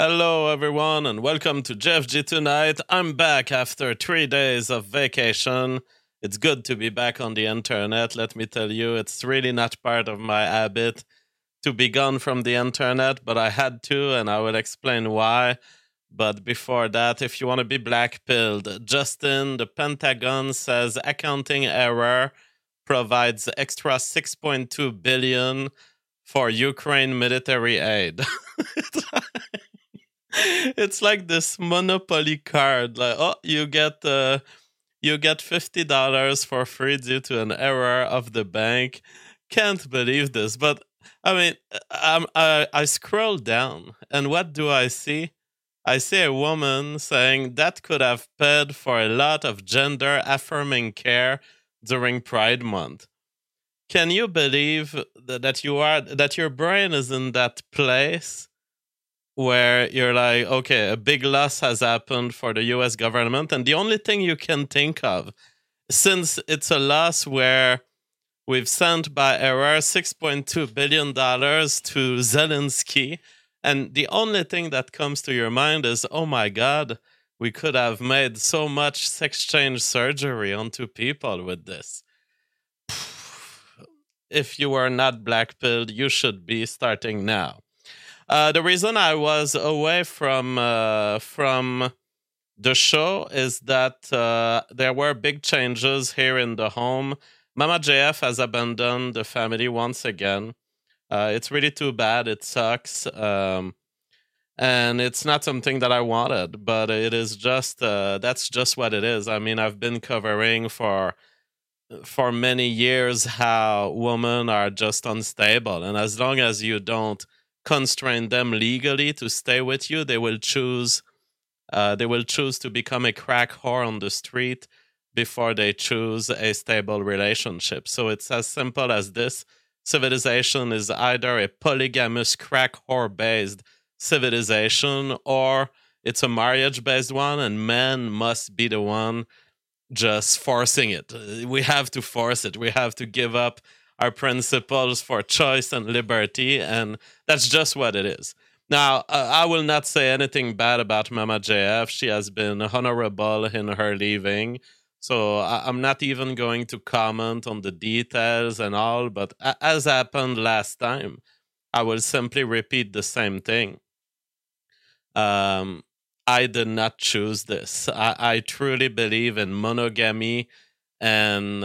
Hello, everyone, and welcome to Jeff G Tonight. I'm back after 3 days of vacation. It's good to be back on the internet. Let me tell you, it's really not part of my habit to be gone from the internet, but I had to, and I will explain why. But before that, if you want to be blackpilled, Justin, the Pentagon says accounting error provides extra 6.2 billion for Ukraine military aid. It's like this Monopoly card. Like, oh, you get $50 for free due to an error of the bank. Can't believe this, but I mean, I scroll down, and what do I see? I see a woman saying that could have paid for a lot of gender affirming care during Pride Month. Can you believe that your brain is in that place where you're like, okay, a big loss has happened for the US government, and the only thing you can think of, since it's a loss where we've sent by error $6.2 billion to Zelensky, and the only thing that comes to your mind is, oh my God, we could have made so much sex change surgery onto people with this. If you are not blackpilled, you should be starting now. The reason I was away from the show is that there were big changes here in the home. Mama JF has abandoned the family once again. It's really too bad. It sucks. And it's not something that I wanted, but it is just that's just what it is. I mean, I've been covering for many years how women are just unstable, and as long as you don't constrain them legally to stay with you, they will choose to become a crack whore on the street before they choose a stable relationship. So it's as simple as this. Civilization is either a polygamous crack whore based civilization, or it's a marriage based one, and men must be the one just forcing it. We have to force it. We have to give up our principles for choice and liberty, and that's just what it is. Now, I will not say anything bad about Mama JF. She has been honorable in her leaving, so I'm not even going to comment on the details and all, but as happened last time, I will simply repeat the same thing. I did not choose this. I truly believe in monogamy and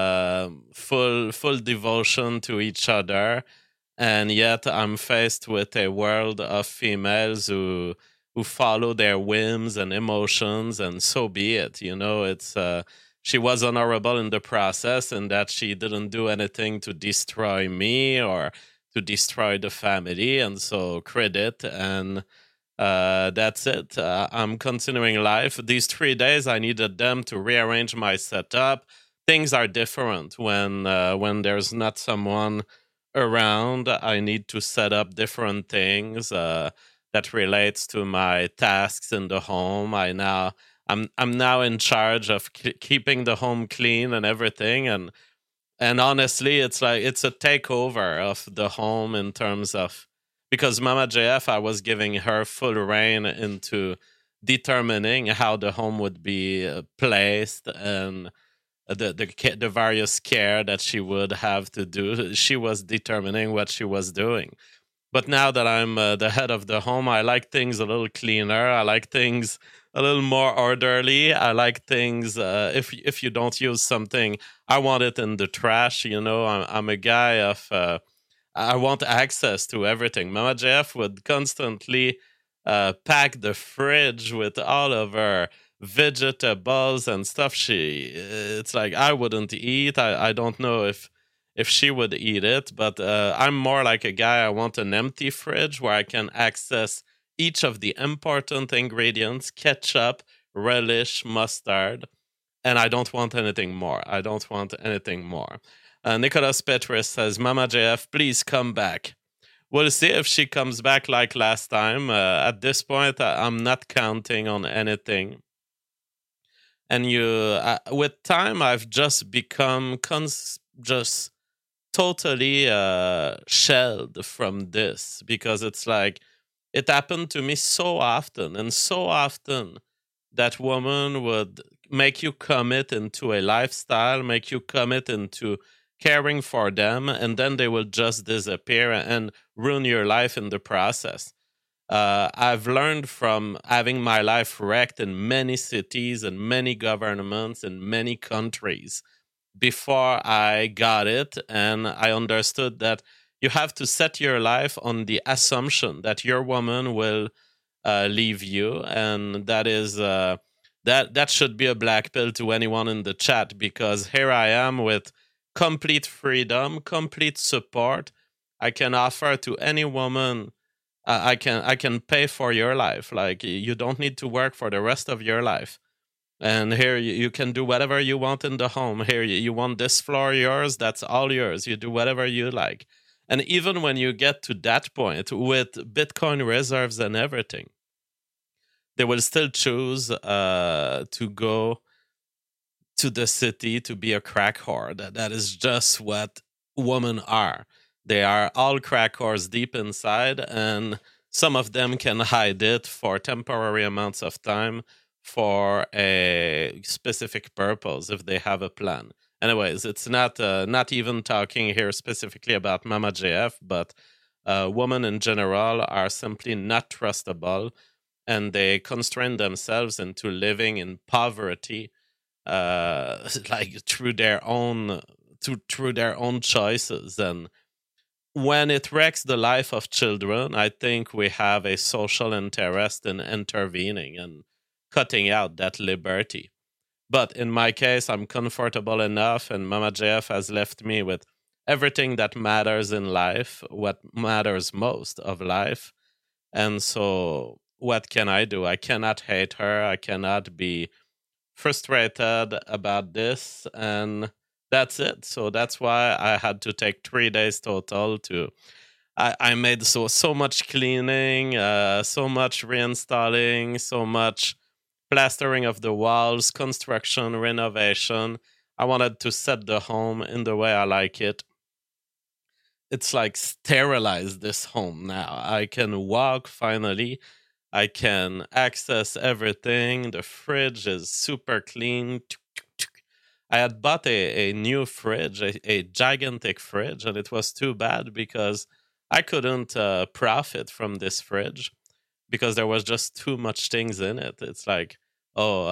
full devotion to each other, and yet I'm faced with a world of females who follow their whims and emotions, and so be it. You know, it's she was honorable in the process, in that she didn't do anything to destroy me or to destroy the family, and so credit, and that's it. I'm continuing life. These 3 days, I needed them to rearrange my setup. Things are different when there's not someone around. I need to set up different things that relates to my tasks in the home. I'm now in charge of keeping the home clean and everything, and honestly, it's like it's a takeover of the home in terms of, because Mama JF, I was giving her full reign into determining how the home would be placed, and the various care that she would have to do. She was determining what she was doing. But now that I'm the head of the home, I like things a little cleaner. I like things a little more orderly. I like things, if you don't use something, I want it in the trash. You know, I'm a guy of I want access to everything. Mama JF would constantly pack the fridge with all of her vegetables and stuff. It's like I wouldn't eat. I don't know if she would eat it, but I'm more like a guy. I want an empty fridge where I can access each of the important ingredients: ketchup, relish, mustard, and I don't want anything more. I don't want anything more. Nicholas Petrus says, Mama JF, please come back. We'll see if she comes back like last time. At this point, I'm not counting on anything. And with time, I've just become just totally shelled from this, because it's like It happened to me so often, and so often that woman would make you commit into a lifestyle, make you commit into caring for them, and then they will just disappear and ruin your life in the process. I've learned from having my life wrecked in many cities and many governments and many countries before I got it. And I understood that you have to set your life on the assumption that your woman will leave you. And that is. That should be a black pill to anyone in the chat, because here I am with complete freedom, complete support. I can offer to any woman. I can pay for your life. Like, you don't need to work for the rest of your life. And here you can do whatever you want in the home. Here you want this floor yours, that's all yours. You do whatever you like. And even when you get to that point with Bitcoin reserves and everything, they will still choose to go to the city to be a crack whore. That is just what women are. They are all crack whores deep inside, and some of them can hide it for temporary amounts of time for a specific purpose if they have a plan. Anyways, it's not even talking here specifically about Mama JF, but women in general are simply not trustable, and they constrain themselves into living in poverty, like through their own choices. And when it wrecks the life of children, I think we have a social interest in intervening and cutting out that liberty. But in my case, I'm comfortable enough, and Mama JF has left me with everything that matters in life, what matters most of life. And so, what can I do? I cannot hate her. I cannot be frustrated about this, and that's it. So that's why I had to take 3 days total to. I made so much cleaning, so much reinstalling, so much plastering of the walls, construction, renovation. I wanted to set the home in the way I like it. It's like sterilize this home now. I can walk finally. I can access everything. The fridge is super clean. I had bought a new fridge, a gigantic fridge, and it was too bad because I couldn't profit from this fridge because there was just too much things in it. It's like, oh,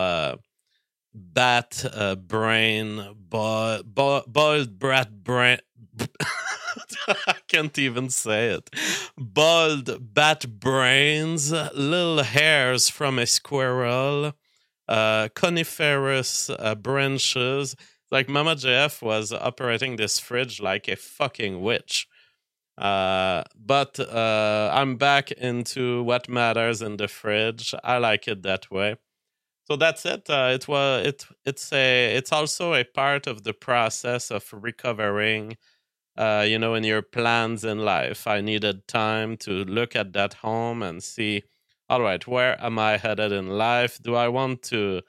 bat brain, boiled brat brain. I can't even say it. Bald bat brains, little hairs from a squirrel, coniferous branches. Like, Mama JF was operating this fridge like a fucking witch. But I'm back into what matters in the fridge. I like it that way. So that's it. It's also a part of the process of recovering. In your plans in life, I needed time to look at that home and see, all right, where am I headed in life? Do I want to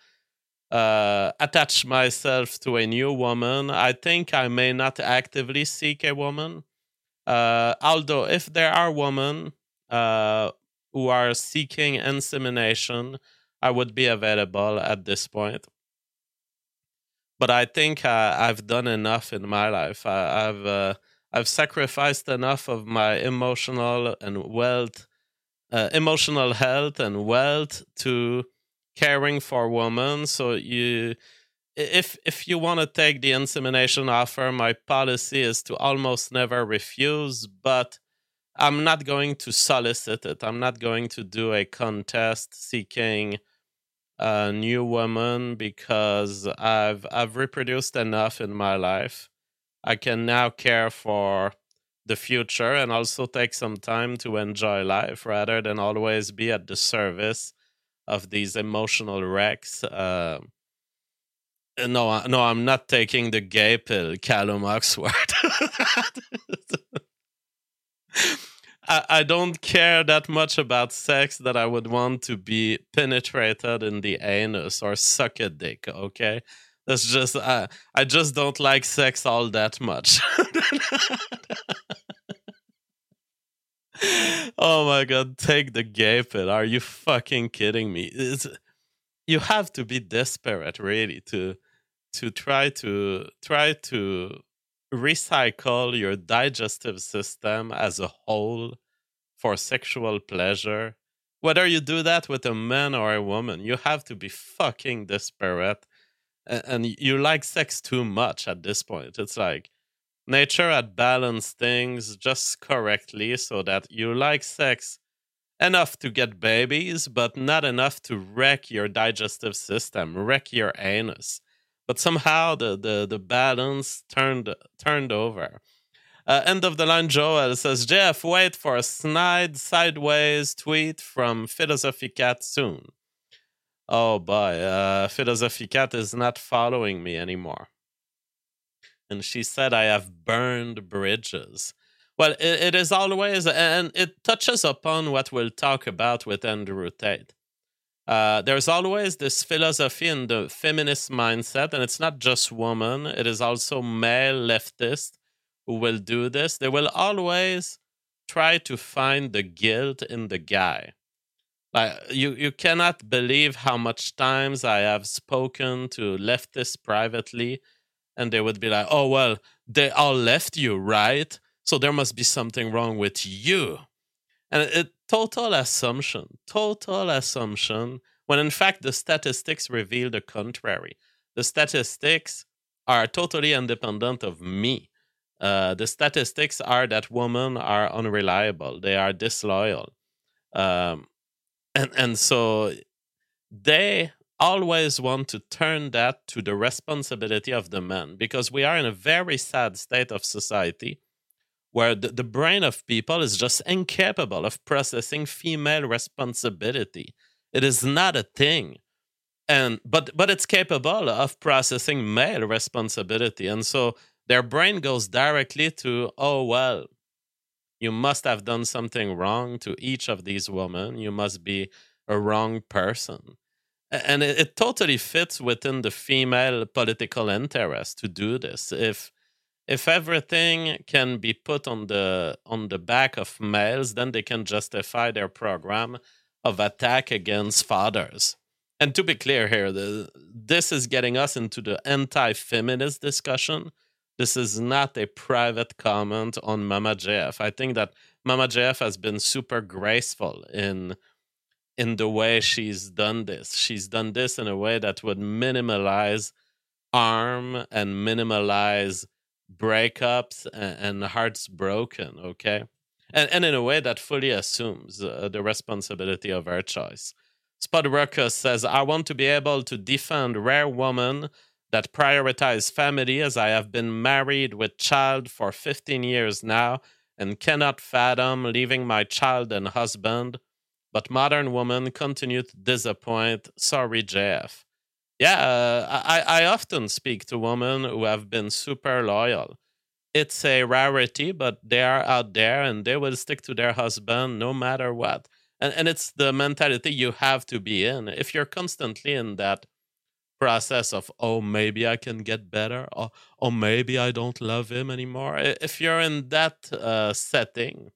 attach myself to a new woman? I think I may not actively seek a woman. Although, if there are women who are seeking insemination, I would be available at this point. But I think I've done enough in my life. I've sacrificed enough of my emotional health and wealth to caring for women. So if you want to take the insemination offer, my policy is to almost never refuse, but I'm not going to solicit it. I'm not going to do a contest seeking a new woman because I've reproduced enough in my life. I can now care for the future and also take some time to enjoy life rather than always be at the service of these emotional wrecks. No, I'm not taking the gay pill, Callum Oxford. I don't care that much about sex that I would want to be penetrated in the anus or suck a dick, okay? That's just, I just don't like sex all that much. Oh my god, take the gay pill. Are you fucking kidding me? You have to be desperate really to try to recycle your digestive system as a whole for sexual pleasure. Whether you do that with a man or a woman, you have to be fucking desperate, and you like sex too much at this point. It's like nature had balanced things just correctly so that you like sex enough to get babies, but not enough to wreck your digestive system, wreck your anus. But somehow the balance turned over. End of the line, Joel says, Jeff, wait for a snide sideways tweet from Philosophy Cat soon. Oh boy, Philosophy Cat is not following me anymore. And she said, I have burned bridges. Well, it is always, and it touches upon what we'll talk about with Andrew Tate. There's always this philosophy in the feminist mindset, and it's not just women, it is also male leftists who will do this. They will always try to find the guilt in the guy. Like you cannot believe how much times I have spoken to leftists privately, and they would be like, "Oh well, they all left you, right? So there must be something wrong with you." And total assumption, when in fact the statistics reveal the contrary. The statistics are totally independent of me. The statistics are that women are unreliable, they are disloyal. Um, and so they always want to turn that to the responsibility of the man, because we are in a very sad state of society where the brain of people is just incapable of processing female responsibility. It is not a thing. And but it's capable of processing male responsibility. And so their brain goes directly to, oh well, you must have done something wrong to each of these women. You must be a wrong person. And it totally fits within the female political interest to do this. If everything can be put on the back of males, then they can justify their program of attack against fathers. And to be clear here, this is getting us into the anti-feminist discussion. This is not a private comment on Mama JF. I think that Mama JF has been super graceful in the way she's done this. She's done this in a way that would minimalize harm and minimalize breakups and hearts broken, okay? And in a way that fully assumes the responsibility of her choice. Spud Ruckus says, I want to be able to defend rare women that prioritize family, as I have been married with child for 15 years now and cannot fathom leaving my child and husband. But modern women continue to disappoint. Sorry, JF. Yeah, I often speak to women who have been super loyal. It's a rarity, but they are out there and they will stick to their husband no matter what. And it's the mentality you have to be in. If you're constantly in that process of, oh, maybe I can get better, or maybe I don't love him anymore, if you're in that setting,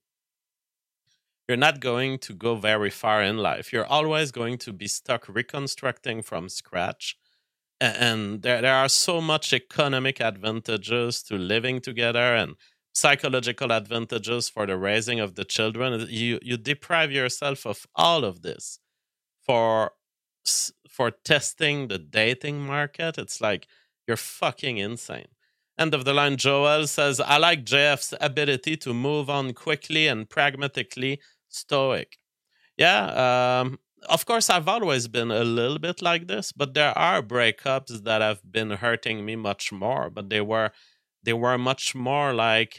you're not going to go very far in life. You're always going to be stuck reconstructing from scratch. And there are so much economic advantages to living together and psychological advantages for the raising of the children. You deprive yourself of all of this for for testing the dating market. It's like you're fucking insane. End of the line, Joel says, I like JF's ability to move on quickly and pragmatically stoic. Yeah, of course, I've always been a little bit like this, but there are breakups that have been hurting me much more. But they were much more like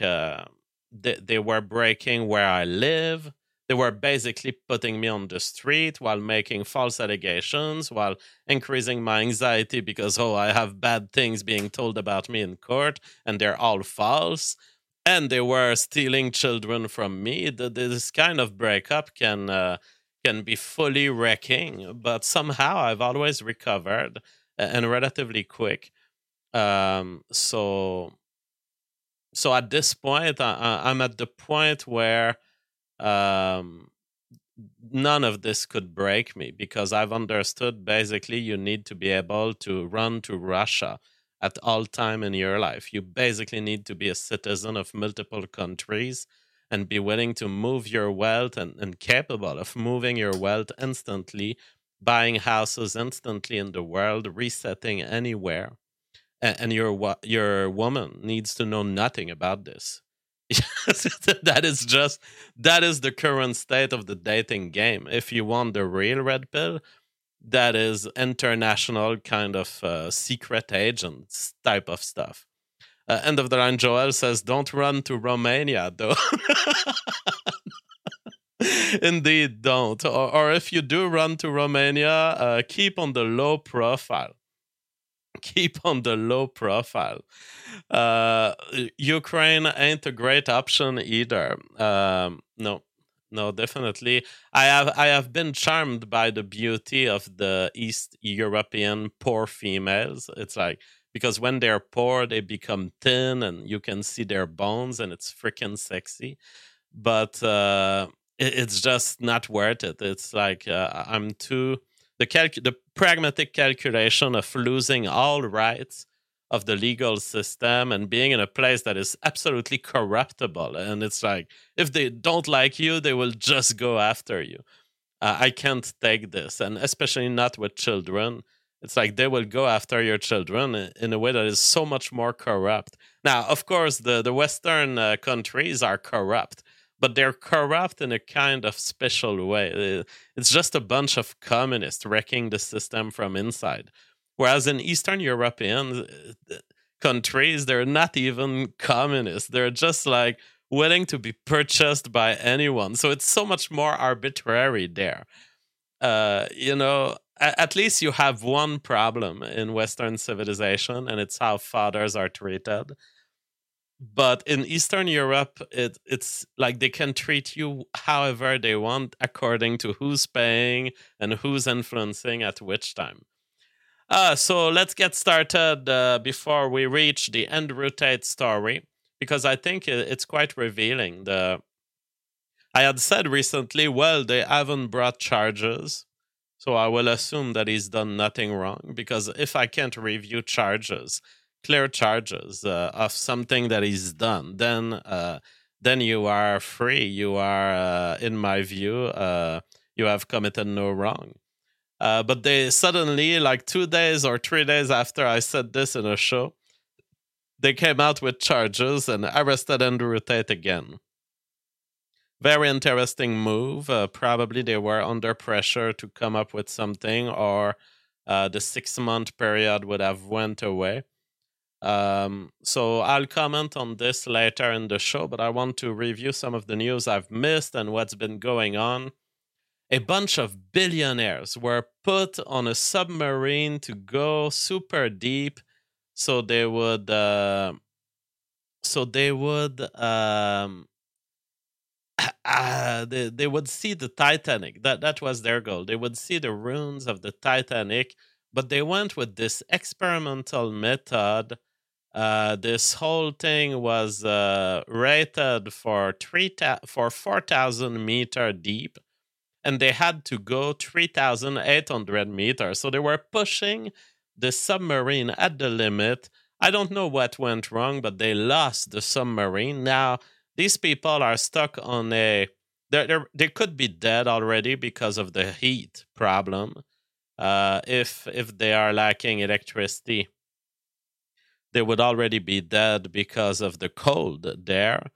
they were breaking where I live. They were basically putting me on the street while making false allegations, while increasing my anxiety because, oh, I have bad things being told about me in court and they're all false. And they were stealing children from me. This kind of breakup can be fully wrecking, but somehow I've always recovered and relatively quick. So at this point, I'm at the point where um, none of this could break me because I've understood basically you need to be able to run to Russia at all time in your life. You basically need to be a citizen of multiple countries and be willing to move your wealth and capable of moving your wealth instantly, buying houses instantly in the world, resetting anywhere. And your woman needs to know nothing about this. that is just that is the current state of the dating game. If you want the real red pill, that is international kind of secret agents type of stuff. End of the line. Joel says, "Don't run to Romania, though." Indeed, don't. Or if you do run to Romania, keep on the low profile. Keep on the low profile. Uh, Ukraine ain't a great option either. No, no, definitely. I have been charmed by the beauty of the East European poor females. It's like because when they're poor, they become thin, and you can see their bones, and it's freaking sexy. But it's just not worth it. It's like I'm too the pragmatic calculation of losing all rights of the legal system and being in a place that is absolutely corruptible. And it's like if they don't like you, they will just go after you. I can't take this, and especially not with children. It's like they will go after your children in a way that is so much more corrupt. Now, of course, the Western countries are corrupt, but they're corrupt in a kind of special way. It's just a bunch of communists wrecking the system from inside. Whereas in Eastern European countries, they're not even communists. They're just like willing to be purchased by anyone. So it's so much more arbitrary there. At least you have one problem in Western civilization, and it's how fathers are treated. But in Eastern Europe, it's like they can treat you however they want according to who's paying and who's influencing at which time. So let's get started before we reach the Andrew Tate story, because I think it's quite revealing. I had said recently, well, they haven't brought charges, so I will assume that he's done nothing wrong, because if I can't review charges, clear charges of something that he's done, then you are free. You are, in my view, you have committed no wrong. But they suddenly, like 2 days or 3 days after I said this in a show, they came out with charges and arrested Andrew Tate again. Very interesting move. Probably they were under pressure to come up with something, or the 6-month period would have went away. So I'll comment on this later in the show, but I want to review some of the news I've missed and what's been going on. A bunch of billionaires were put on a submarine to go super deep, so they would they would see the Titanic. That was their goal. They would see the ruins of the Titanic, but they went with this experimental method. This whole thing was rated for 4,000 meter deep, and they had to go 3,800 meters. So they were pushing the submarine at the limit. I don't know what went wrong, but they lost the submarine. Now, these people are stuck on they could be dead already because of the heat problem. If they are lacking electricity, they would already be dead because of the cold there.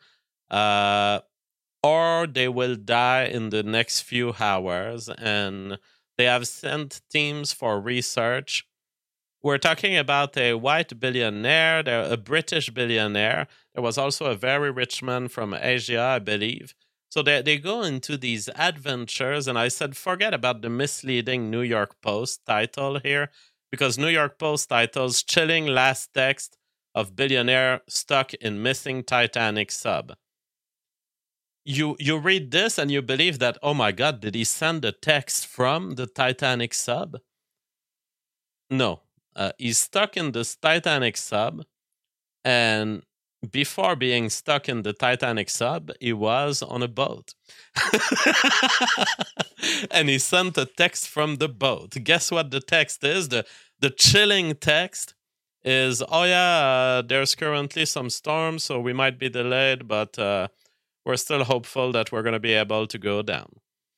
Or they will die in the next few hours, and they have sent teams for research. We're talking about a white billionaire, a British billionaire. There was also a very rich man from Asia, I believe. So they go into these adventures, and I said, forget about the misleading New York Post title here, because New York Post titles chilling last text of billionaire stuck in missing Titanic sub. You read this and you believe that, oh my God, did he send a text from the Titanic sub? No. He's stuck in this Titanic sub, and before being stuck in the Titanic sub, he was on a boat. And he sent a text from the boat. Guess what the text is? The chilling text is, oh yeah, there's currently some storm, so we might be delayed, but we're still hopeful that we're going to be able to go down.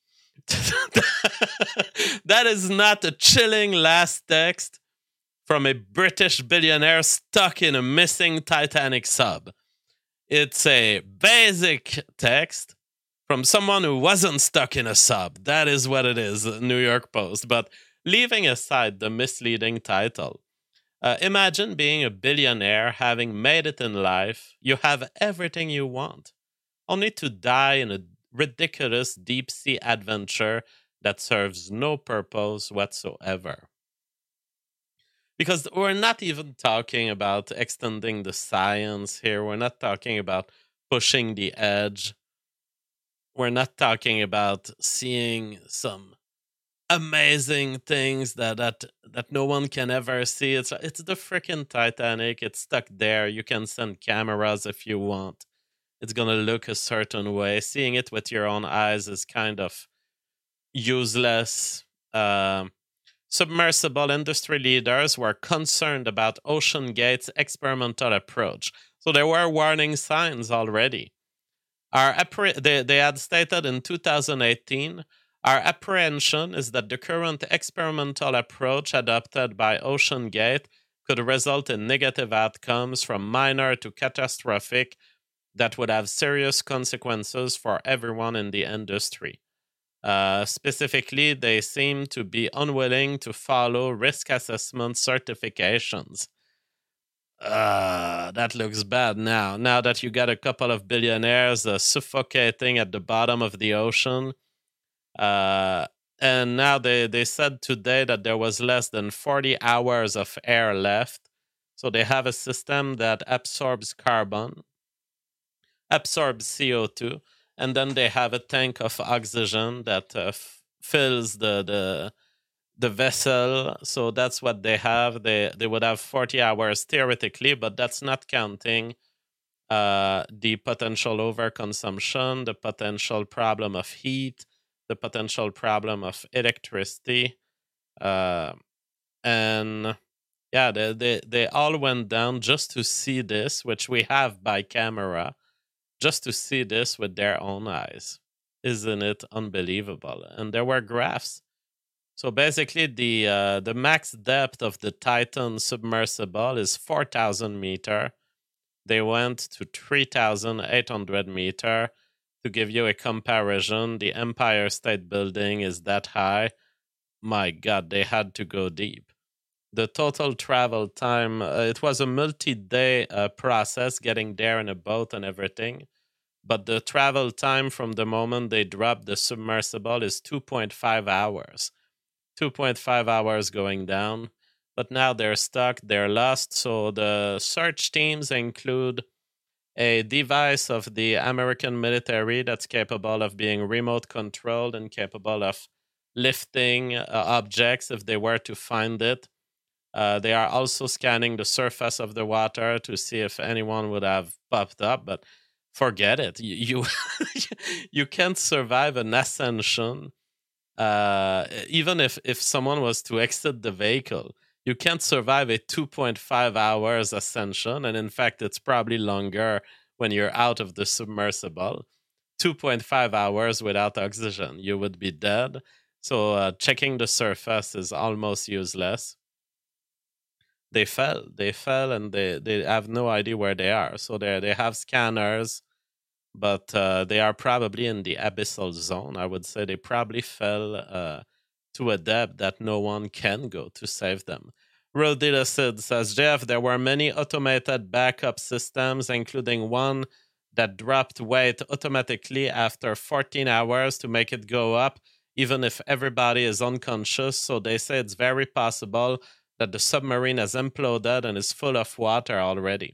That is not a chilling last text from a British billionaire stuck in a missing Titanic sub. It's a basic text from someone who wasn't stuck in a sub. That is what it is, New York Post. But leaving aside the misleading title, imagine being a billionaire, having made it in life. You have everything you want, only to die in a ridiculous deep sea adventure that serves no purpose whatsoever. Because we're not even talking about extending the science here. We're not talking about pushing the edge. We're not talking about seeing some amazing things that no one can ever see. It's the freaking Titanic. It's stuck there. You can send cameras if you want. It's gonna look a certain way. Seeing it with your own eyes is kind of useless. Submersible industry leaders were concerned about OceanGate's experimental approach. So there were warning signs already. They had stated in 2018, our apprehension is that the current experimental approach adopted by OceanGate could result in negative outcomes from minor to catastrophic that would have serious consequences for everyone in the industry. Specifically, they seem to be unwilling to follow risk assessment certifications. That looks bad now. Now that you got a couple of billionaires suffocating at the bottom of the ocean. And now they said today that there was less than 40 hours of air left. So they have a system that absorbs carbon, absorbs CO2, and then they have a tank of oxygen that fills the vessel. So that's what they have. They would have 40 hours theoretically, but that's not counting the potential overconsumption, the potential problem of heat, the potential problem of electricity. And yeah, they all went down just to see this, which we have by camera, just to see this with their own eyes. Isn't it unbelievable? And there were graphs. So basically, the max depth of the Titan submersible is 4,000 meter. They went to 3,800 meter. To give you a comparison, the Empire State Building is that high. My God, they had to go deep. The total travel time, it was a multi-day process getting there in a boat and everything. But the travel time from the moment they dropped the submersible is 2.5 hours. 2.5 hours going down. But now they're stuck, they're lost. So the search teams include a device of the American military that's capable of being remote controlled and capable of lifting objects if they were to find it. They are also scanning the surface of the water to see if anyone would have popped up, but forget it. You can't survive an ascension. Even if someone was to exit the vehicle, you can't survive a 2.5 hours ascension. And in fact, it's probably longer when you're out of the submersible. 2.5 hours without oxygen, you would be dead. So checking the surface is almost useless. They fell, and they have no idea where they are. So they have scanners, but they are probably in the abyssal zone. I would say they probably fell to a depth that no one can go to save them. Rodila Sid says, Jeff, there were many automated backup systems, including one that dropped weight automatically after 14 hours to make it go up, even if everybody is unconscious. So they say it's very possible that the submarine has imploded and is full of water already.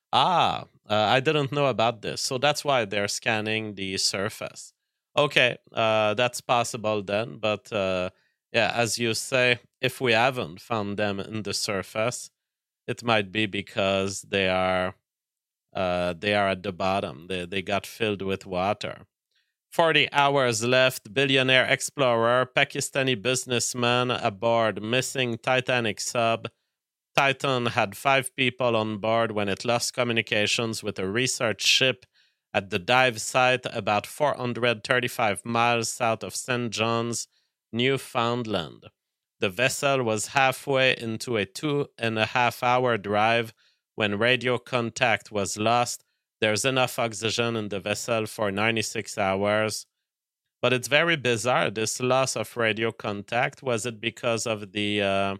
I didn't know about this. So that's why they're scanning the surface. Okay, that's possible then. But yeah, as you say, if we haven't found them in the surface, it might be because they are they are at the bottom. They got filled with water. 40 hours left. Billionaire explorer, Pakistani businessman aboard missing Titanic sub. Titan had 5 people on board when it lost communications with a research ship at the dive site about 435 miles south of St. John's, Newfoundland. The vessel was halfway into a 2.5-hour drive when radio contact was lost. There's enough oxygen in the vessel for 96 hours. But it's very bizarre, this loss of radio contact. Was it because of the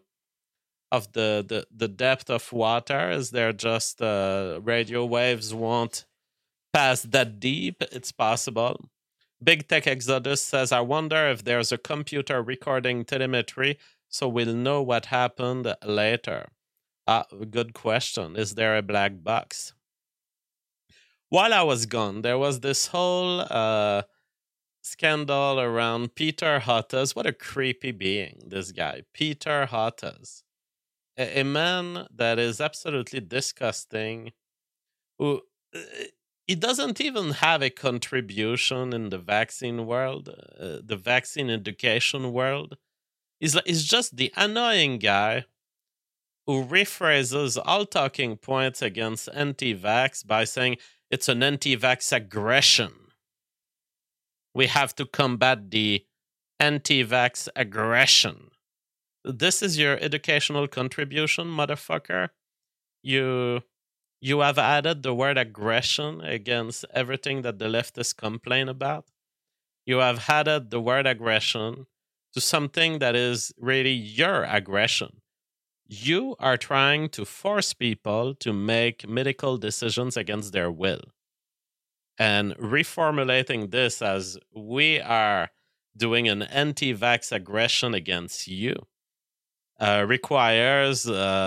depth of water? Is there just radio waves won't pass that deep? It's possible. Big Tech Exodus says, I wonder if there's a computer recording telemetry so we'll know what happened later. Good question. Is there a black box? While I was gone, there was this whole scandal around Peter Hotez. What a creepy being, this guy. Peter Hotez. A man that is absolutely disgusting, who he doesn't even have a contribution in the vaccine world, the vaccine education world. He's just the annoying guy who rephrases all talking points against anti-vax by saying it's an anti-vax aggression. We have to combat the anti-vax aggression. This is your educational contribution, motherfucker. You have added the word aggression against everything that the leftists complain about. You have added the word aggression to something that is really your aggression. You are trying to force people to make medical decisions against their will. And reformulating this as we are doing an anti-vax aggression against you requires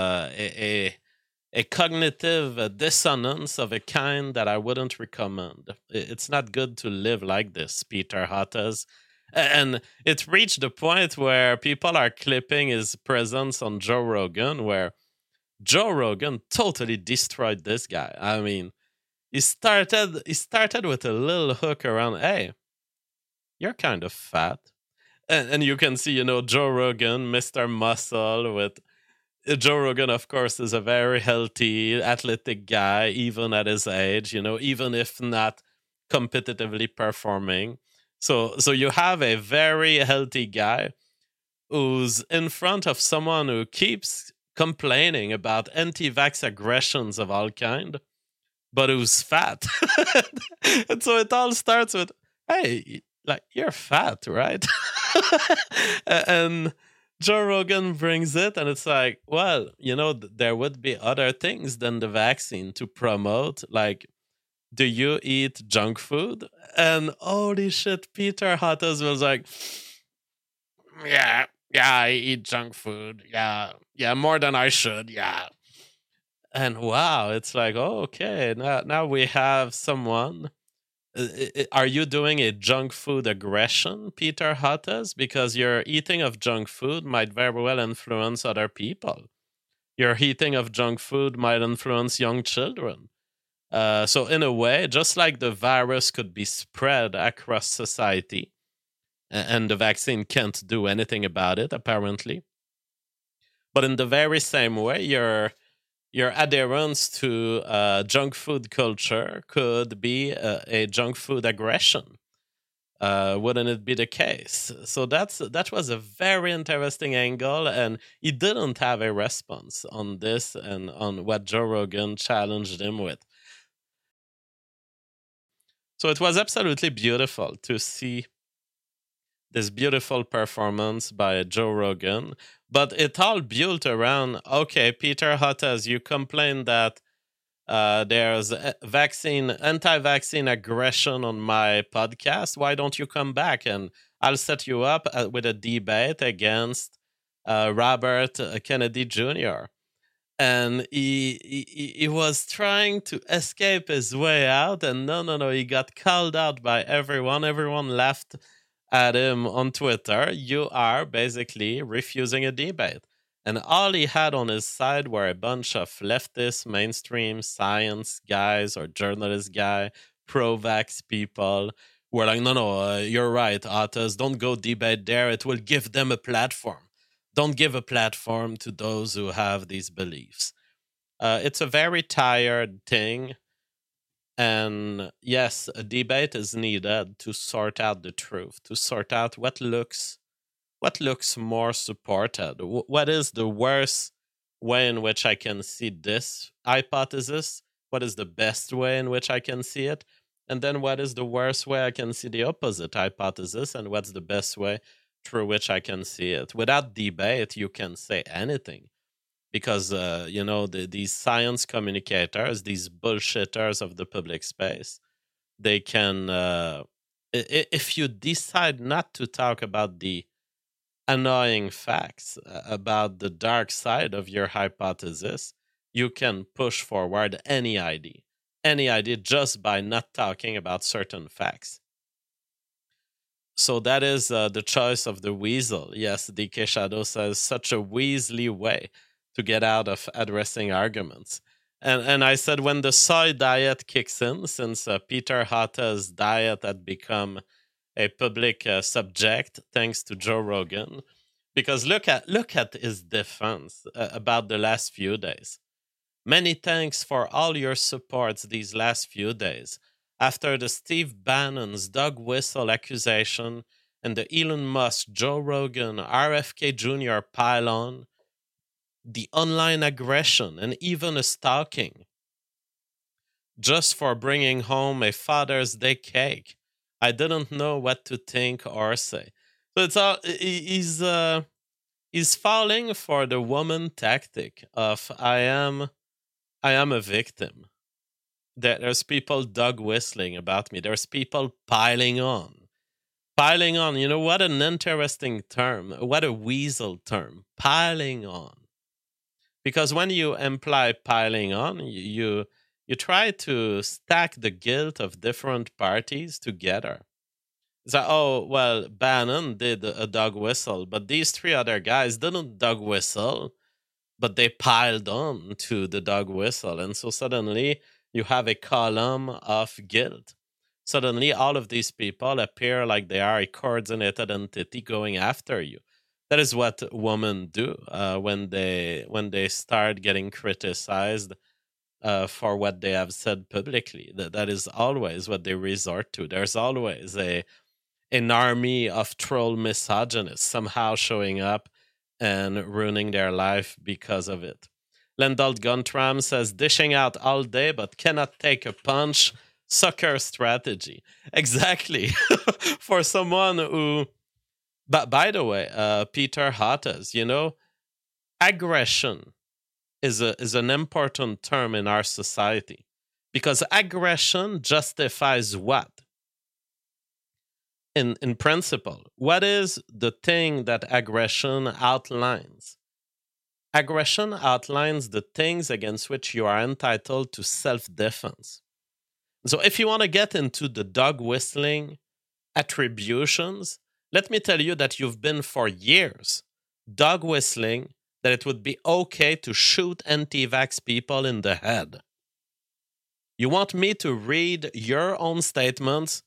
a cognitive dissonance of a kind that I wouldn't recommend. It's not good to live like this, Peter Hotez. And it reached the point where people are clipping his presence on Joe Rogan, where Joe Rogan totally destroyed this guy. I mean, he started with a little hook around, hey, you're kind of fat. And you can see, Joe Rogan, Mr. Muscle, with Joe Rogan, of course, is a very healthy, athletic guy, even at his age, even if not competitively performing. So you have a very healthy guy who's in front of someone who keeps complaining about anti-vax aggressions of all kind, but who's fat. And so it all starts with, hey, like, you're fat, right? And Joe Rogan brings it, and it's like, well, there would be other things than the vaccine to promote. Like, do you eat junk food? And holy shit, Peter Hotez was like, yeah, I eat junk food. Yeah, more than I should. Yeah. And wow, it's like, oh, okay, now we have someone. Are you doing a junk food aggression, Peter Hotez? Because your eating of junk food might very well influence other people. Your eating of junk food might influence young children. So in a way, just like the virus could be spread across society, and the vaccine can't do anything about it, apparently. But in the very same way, your adherence to junk food culture could be a junk food aggression. Wouldn't it be the case? So that was a very interesting angle, and he didn't have a response on this and on what Joe Rogan challenged him with. So it was absolutely beautiful to see this beautiful performance by Joe Rogan, but it all built around, okay, Peter Hotez, you complain that there's anti-vaccine aggression on my podcast. Why don't you come back and I'll set you up with a debate against Robert Kennedy Jr. And he was trying to escape his way out, and no, he got called out by everyone. Everyone laughed at him on Twitter. You are basically refusing a debate. And all he had on his side were a bunch of leftist, mainstream science guys or journalist guy, pro-vax people who were like, no, you're right, Otters, don't go debate there. It will give them a platform. Don't give a platform to those who have these beliefs. It's a very tired thing. And yes, a debate is needed to sort out the truth, to sort out what looks more supported. What is the worst way in which I can see this hypothesis? What is the best way in which I can see it? And then what is the worst way I can see the opposite hypothesis? And what's the best way through which I can see it? Without debate, you can say anything. Because, these science communicators, these bullshitters of the public space, they can, if you decide not to talk about the annoying facts about the dark side of your hypothesis, you can push forward any idea just by not talking about certain facts. So that is the choice of the weasel. Yes, DK Shadow says such a weaselly way to get out of addressing arguments. And I said when the soy diet kicks in, since Peter Hotta's diet had become a public subject thanks to Joe Rogan, because look at his defense about the last few days. Many thanks for all your supports these last few days. After the Steve Bannon's dog whistle accusation and the Elon Musk, Joe Rogan, RFK Jr. pile-on, the online aggression and even a stalking, just for bringing home a Father's Day cake, I didn't know what to think or say. So it's all he's falling for the woman tactic of I am a victim. There's people dog whistling about me. There's people piling on. Piling on. You know what an interesting term. What a weasel term. Piling on. Because when you imply piling on, you try to stack the guilt of different parties together. It's like, oh, well, Bannon did a dog whistle, but these three other guys didn't dog whistle, but they piled on to the dog whistle. And so suddenly you have a column of guilt. Suddenly all of these people appear like they are a coordinated entity going after you. That is what women do when they start getting criticized for what they have said publicly. That is always what they resort to. There's always an army of troll misogynists somehow showing up and ruining their life because of it. Lendald Guntram says, dishing out all day but cannot take a punch. Sucker strategy. Exactly. For someone who... But by the way, Peter Hottas, aggression is an important term in our society. Because aggression justifies what? In principle, what is the thing that aggression outlines? Aggression outlines the things against which you are entitled to self-defense. So if you want to get into the dog whistling attributions, let me tell you that you've been for years dog whistling that it would be okay to shoot anti-vax people in the head. You want me to read your own statements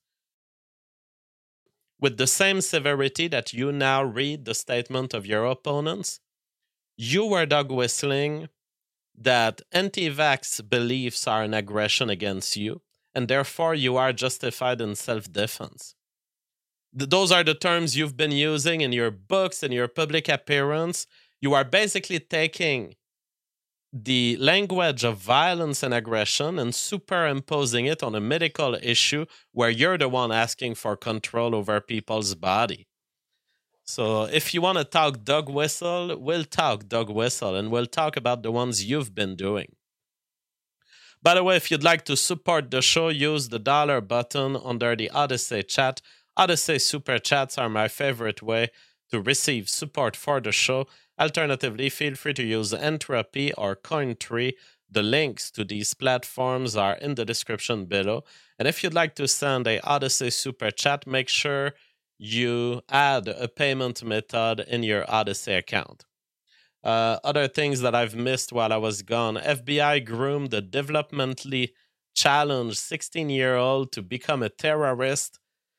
with the same severity that you now read the statement of your opponents? You were dog whistling that anti-vax beliefs are an aggression against you, and therefore you are justified in self-defense. Those are the terms you've been using in your books and your public appearance. You are basically taking the language of violence and aggression and superimposing it on a medical issue where you're the one asking for control over people's body. So if you want to talk dog whistle, we'll talk dog whistle, and we'll talk about the ones you've been doing. By the way, if you'd like to support the show, use the dollar button under the Odyssey chat. Odyssey super chats are my favorite way to receive support for the show. Alternatively, feel free to use Entropy or Cointree. The links to these platforms are in the description below. And if you'd like to send a Odyssey super chat, make sure you add a payment method in your Odyssey account. Other things that I've missed while I was gone: FBI groomed a developmentally challenged 16-year-old to become a terrorist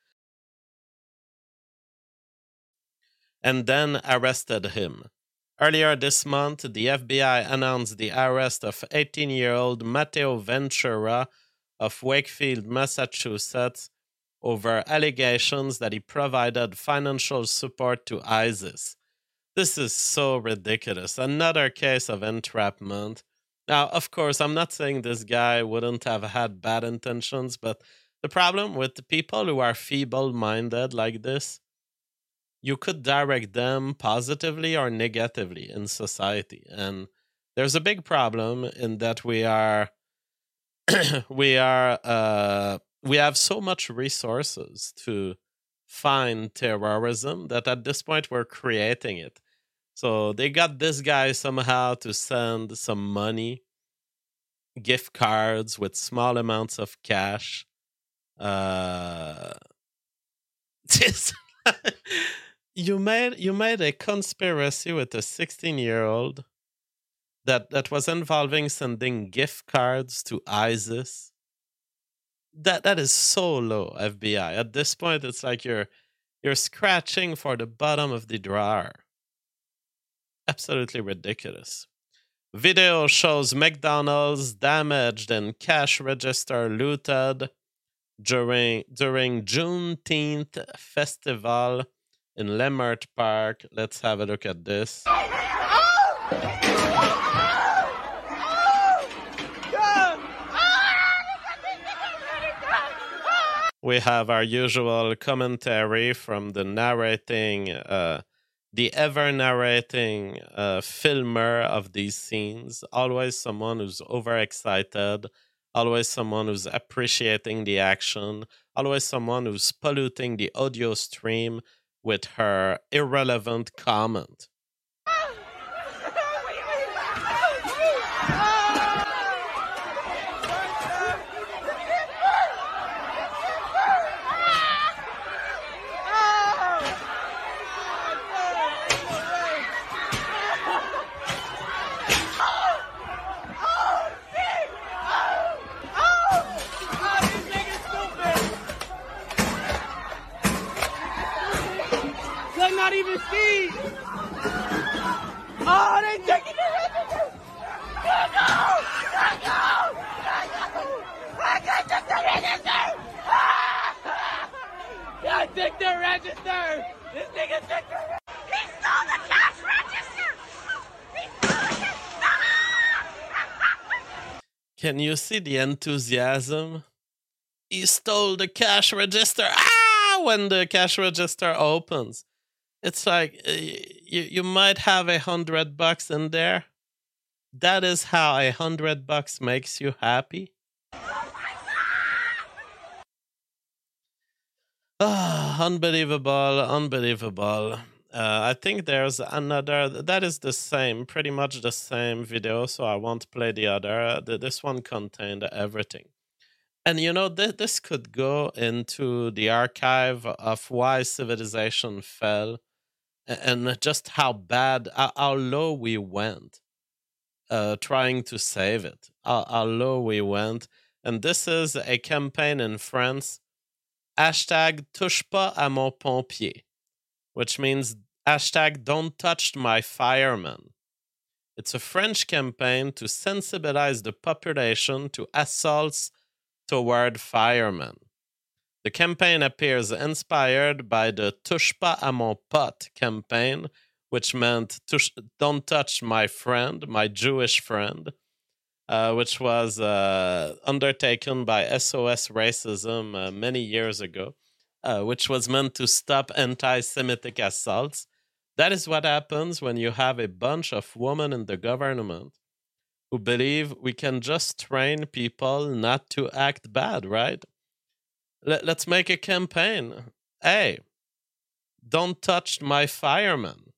and then arrested him. Earlier this month, the FBI announced the arrest of 18-year-old Matteo Ventura of Wakefield, Massachusetts, over allegations that he provided financial support to ISIS. This is so ridiculous. Another case of entrapment. Now, of course, I'm not saying this guy wouldn't have had bad intentions, but the problem with the people who are feeble minded like this, you could direct them positively or negatively in society. And there's a big problem in that we have so much resources to find terrorism that at this point we're creating it. So they got this guy somehow to send some money, gift cards with small amounts of cash. This you made a conspiracy with a 16-year-old that was involving sending gift cards to ISIS. That is so low, FBI. At this point, it's like you're scratching for the bottom of the drawer. Absolutely ridiculous. Video shows McDonald's damaged and cash register looted during Juneteenth festival in Lemert Park. Let's have a look at this. We have our usual commentary from the narrating, the ever narrating filmer of these scenes. Always someone who's overexcited, always someone who's appreciating the action, always someone who's polluting the audio stream with her irrelevant comment. Not even see. Oh, they taking the register. I can't take the register. I take the register. This nigga took the register. He stole the cash register. He stole it. Can you see the enthusiasm? He stole the cash register. Ah! When the cash register opens. It's like you might have $100 in there. That is how $100 makes you happy. Unbelievable. I think there's another that is the same, pretty much the same video, so I won't play the other. This one contained everything. And this could go into the archive of why civilization fell and just how bad, how low we went trying to save it, how low we went. And this is a campaign in France, hashtag touche pas à mon pompier, which means hashtag don't touch my fireman. It's a French campaign to sensibilize the population to assaults toward firemen. The campaign appears inspired by the Touche pas à mon pote campaign, which meant don't touch my friend, my Jewish friend, which was undertaken by SOS Racism many years ago, which was meant to stop anti-Semitic assaults. That is what happens when you have a bunch of women in the government who believe we can just train people not to act bad, right? Let's make a campaign. Hey, don't touch my fireman.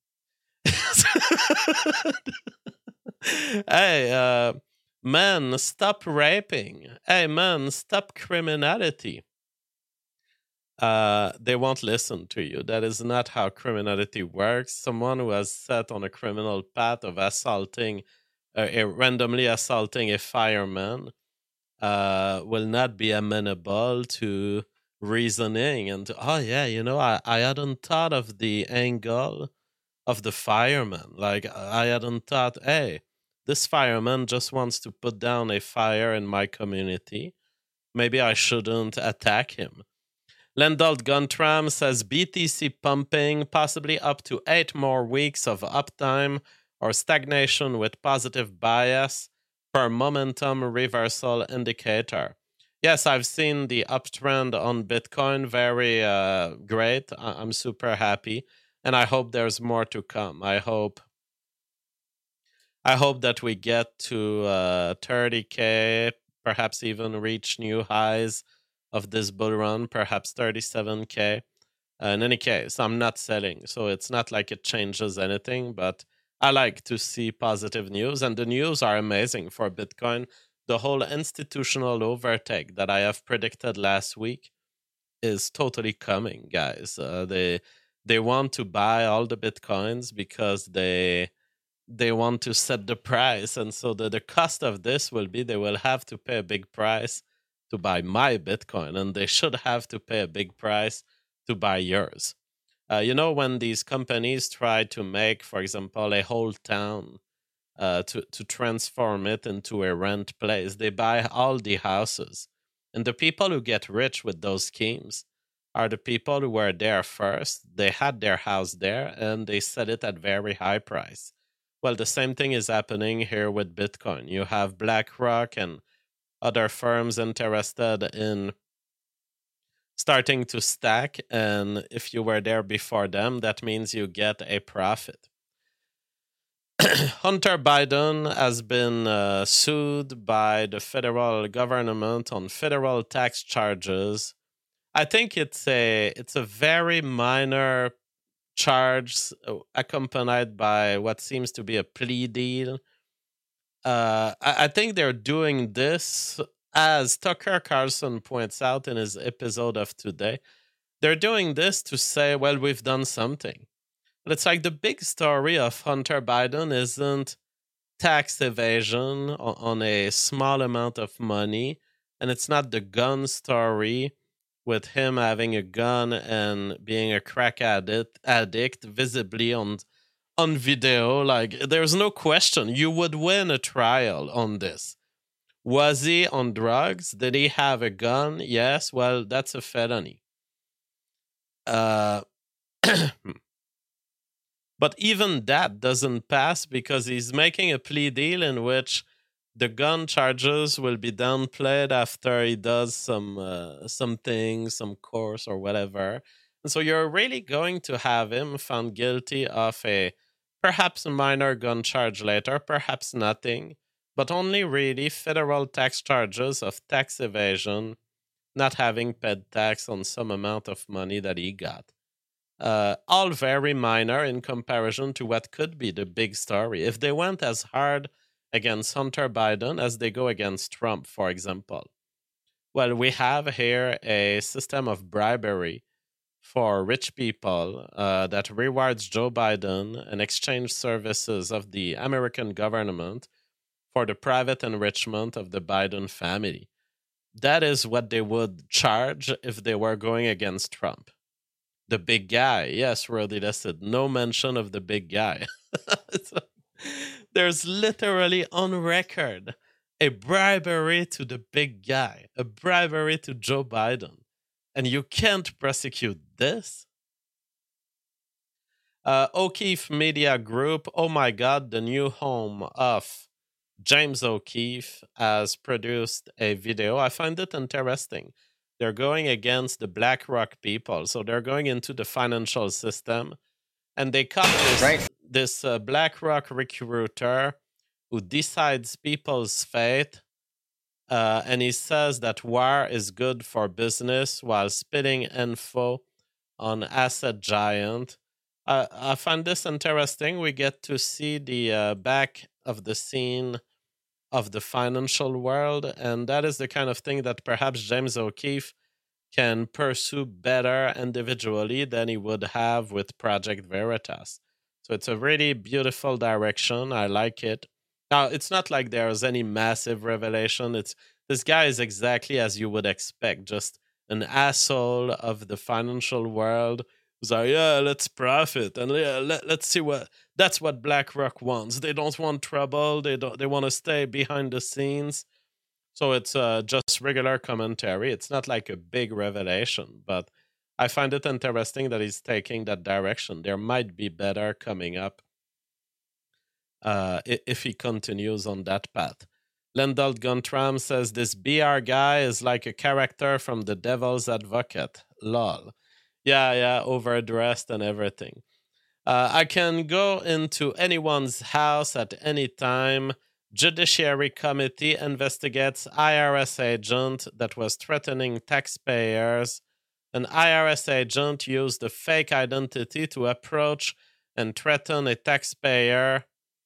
Hey, men, stop raping. Hey, men, stop criminality. they won't listen to you. That is not how criminality works. Someone who has set on a criminal path of randomly assaulting a fireman, will not be amenable to reasoning and oh yeah, I hadn't thought of the angle of the fireman. Like I hadn't thought, hey, this fireman just wants to put down a fire in my community. Maybe I shouldn't attack him. Lendalt Guntram says BTC pumping, possibly up to 8 more weeks of uptime or stagnation with positive bias per momentum reversal indicator. Yes, I've seen the uptrend on Bitcoin. Very great. I'm super happy. And I hope there's more to come. I hope that we get to 30K, perhaps even reach new highs of this bull run, perhaps 37K. In any case, I'm not selling, so it's not like it changes anything, but I like to see positive news, and the news are amazing for Bitcoin. The whole institutional overtake that I have predicted last week is totally coming, guys. They want to buy all the Bitcoins because they want to set the price, and so the cost of this will be they will have to pay a big price to buy my Bitcoin, and they should have to pay a big price to buy yours. When these companies try to make, for example, a whole town to transform it into a rent place, they buy all the houses. And the people who get rich with those schemes are the people who were there first. They had their house there and they set it at very high price. Well, the same thing is happening here with Bitcoin. You have BlackRock and other firms interested in starting to stack, and if you were there before them, that means you get a profit. Hunter Biden has been sued by the federal government on federal tax charges. I think it's a very minor charge accompanied by what seems to be a plea deal. I think they're doing this, as Tucker Carlson points out in his episode of Today. They're doing this to say, well, we've done something. But it's like the big story of Hunter Biden isn't tax evasion on a small amount of money, and it's not the gun story with him having a gun and being a crack addict visibly on video. Like, there's no question you would win a trial on this. Was he on drugs? Did he have a gun? Yes. Well, that's a felony. But even that doesn't pass because he's making a plea deal in which the gun charges will be downplayed after he does something, some course or whatever. And so you're really going to have him found guilty of a perhaps a minor gun charge later, perhaps nothing, but only really federal tax charges of tax evasion, not having paid tax on some amount of money that he got. All very minor in comparison to what could be the big story. If they went as hard against Hunter Biden as they go against Trump, for example, well, we have here a system of bribery for rich people that rewards Joe Biden and exchange services of the American government for the private enrichment of the Biden family. That is what they would charge if they were going against Trump. The big guy. Yes, Roddy listed. No mention of the big guy. There's literally on record a bribery to the big guy, a bribery to Joe Biden. And you can't prosecute this? O'Keefe Media Group. Oh my God, the new home of James O'Keefe has produced a video. I find it interesting. They're going against the BlackRock people. So they're going into the financial system. And they caught this BlackRock recruiter who decides people's fate. And he says that war is good for business while spitting info on Asset Giant. I find this interesting. We get to see the back of the scene of the financial world, and that is the kind of thing that perhaps James O'Keefe can pursue better individually than he would have with Project Veritas. So it's a really beautiful direction. I like it. Now, it's not like there's any massive revelation. It's this guy is exactly as you would expect, just an asshole of the financial world who's like, yeah, let's profit and yeah, let's see what that's what BlackRock wants. They don't want trouble. They want to stay behind the scenes. So it's just regular commentary. It's not like a big revelation, but I find it interesting that he's taking that direction. There might be better coming up if he continues on that path. Lendal Guntram says this BR guy is like a character from The Devil's Advocate. Lol. Yeah, overdressed and everything. I can go into anyone's house at any time. Judiciary Committee investigates IRS agent that was threatening taxpayers. An IRS agent used a fake identity to approach and threaten a taxpayer.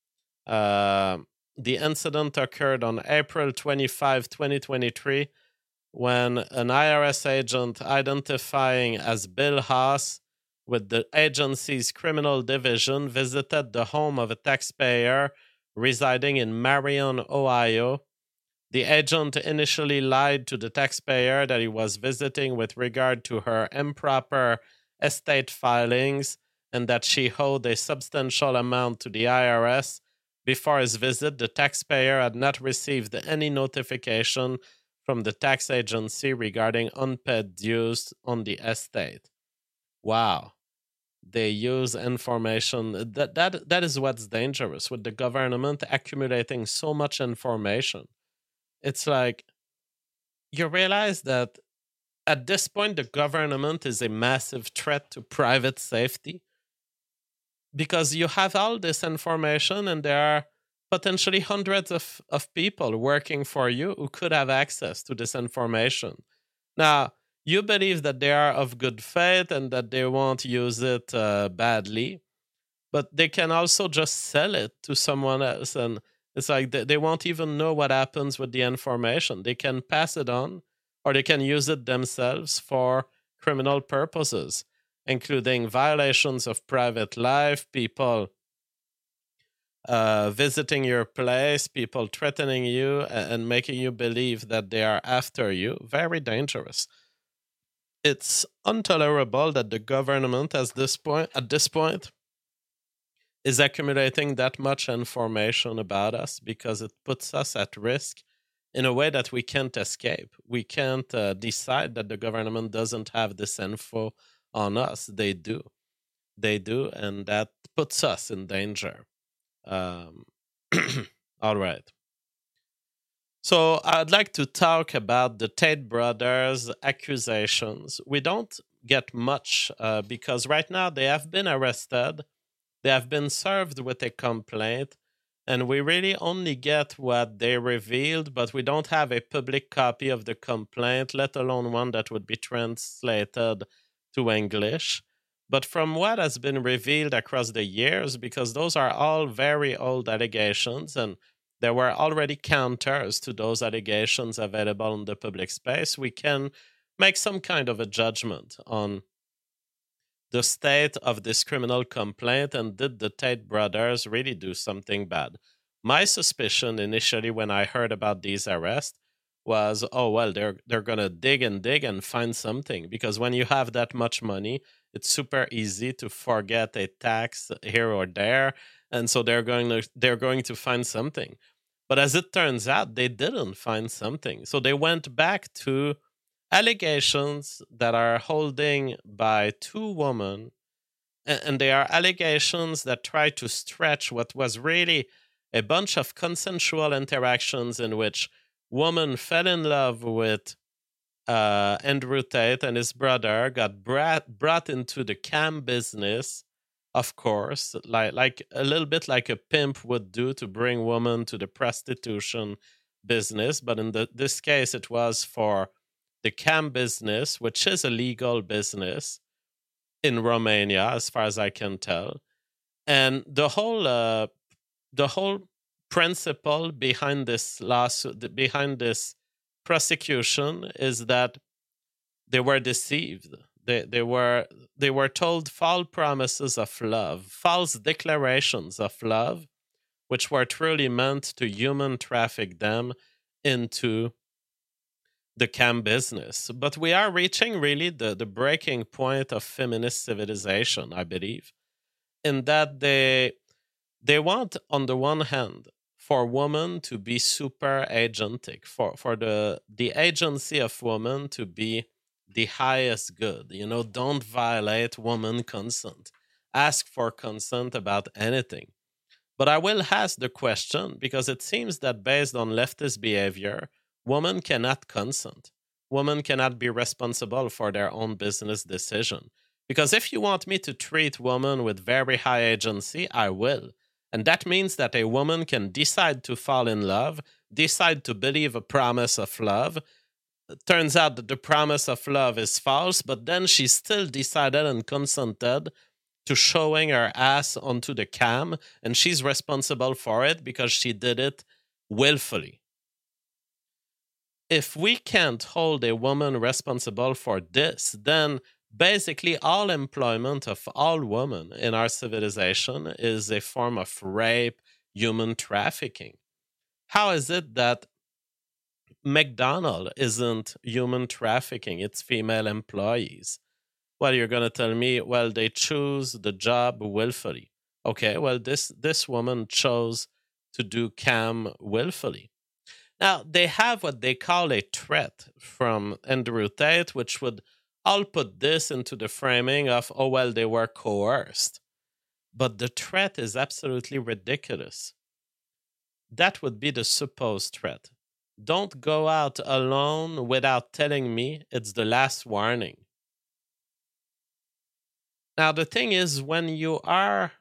The incident occurred on April 25, 2023, when an IRS agent identifying as Bill Haas with the agency's criminal division visited the home of a taxpayer residing in Marion, Ohio. The agent initially lied to the taxpayer that he was visiting with regard to her improper estate filings and that she owed a substantial amount to the IRS. Before his visit, the taxpayer had not received any notification from the tax agency regarding unpaid dues on the estate. Wow. They use information. That is what's dangerous with the government accumulating so much information. It's like you realize that at this point, the government is a massive threat to private safety because you have all this information and there are potentially hundreds of people working for you who could have access to this information. Now, you believe that they are of good faith and that they won't use it badly, but they can also just sell it to someone else. And it's like they won't even know what happens with the information. They can pass it on or they can use it themselves for criminal purposes, including violations of private life, people visiting your place, people threatening you and making you believe that they are after you. Very dangerous. It's intolerable that the government at this point is accumulating that much information about us because it puts us at risk in a way that we can't escape. We can't decide that the government doesn't have this info on us. They do, and that puts us in danger. All right. So I'd like to talk about the Tate brothers' accusations. We don't get much because right now they have been arrested. They have been served with a complaint, and we really only get what they revealed, but we don't have a public copy of the complaint, let alone one that would be translated to English. But from what has been revealed across the years, because those are all very old allegations, and there were already counters to those allegations available in the public space, we can make some kind of a judgment on the state of this criminal complaint and did the Tate brothers really do something bad. My suspicion initially when I heard about these arrests was, oh, well, they're going to dig and find something, because when you have that much money, it's super easy to forget a tax here or there, and so they're going to find something. But as it turns out, they didn't find something. So they went back to allegations that are holding by two women, and they are allegations that try to stretch what was really a bunch of consensual interactions in which woman fell in love with Andrew Tate, and his brother got brought into the cam business, of course, like a little bit like a pimp would do to bring women to the prostitution business. But in this case, it was for the cam business, which is a legal business in Romania, as far as I can tell. And the whole principle behind this lawsuit, behind this prosecution, is that they were deceived. They were told false promises of love, false declarations of love, which were truly meant to human traffic them into the cam business. But we are reaching really the breaking point of feminist civilization, I believe, in that they want, on the one hand, for women to be super agentic, for the agency of women to be the highest good. Don't violate woman consent. Ask for consent about anything. But I will ask the question because it seems that based on leftist behavior, women cannot consent. Women cannot be responsible for their own business decision. Because if you want me to treat women with very high agency, I will. And that means that a woman can decide to fall in love, decide to believe a promise of love. It turns out that the promise of love is false, but then she still decided and consented to showing her ass onto the cam, and she's responsible for it because she did it willfully. If we can't hold a woman responsible for this, then basically all employment of all women in our civilization is a form of rape, human trafficking. How is it that McDonald's isn't human trafficking its female employees? Well, you're going to tell me, well, they choose the job willfully. Okay, well, this woman chose to do cam willfully. Now, they have what they call a threat from Andrew Tate, which would all put this into the framing of, oh, well, they were coerced. But the threat is absolutely ridiculous. That would be the supposed threat. Don't go out alone without telling me it's the last warning. Now, the thing is, when you are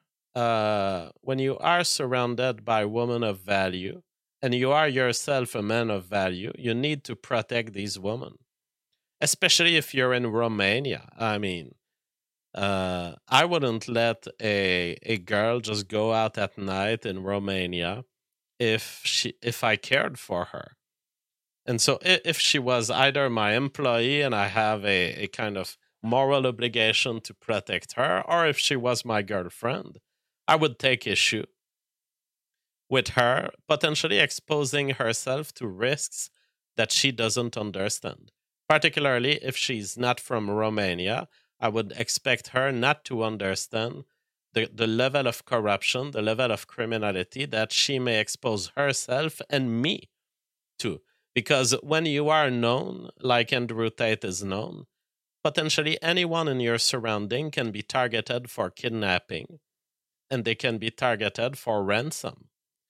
surrounded by women of value, and you are yourself a man of value, you need to protect these women, especially if you're in Romania. I mean, I wouldn't let a girl just go out at night in Romania if I cared for her. And so if she was either my employee and I have a kind of moral obligation to protect her, or if she was my girlfriend, I would take issue with her potentially exposing herself to risks that she doesn't understand. Particularly if she's not from Romania, I would expect her not to understand the level of corruption, the level of criminality that she may expose herself and me to. Because when you are known, like Andrew Tate is known, potentially anyone in your surrounding can be targeted for kidnapping, and they can be targeted for ransom.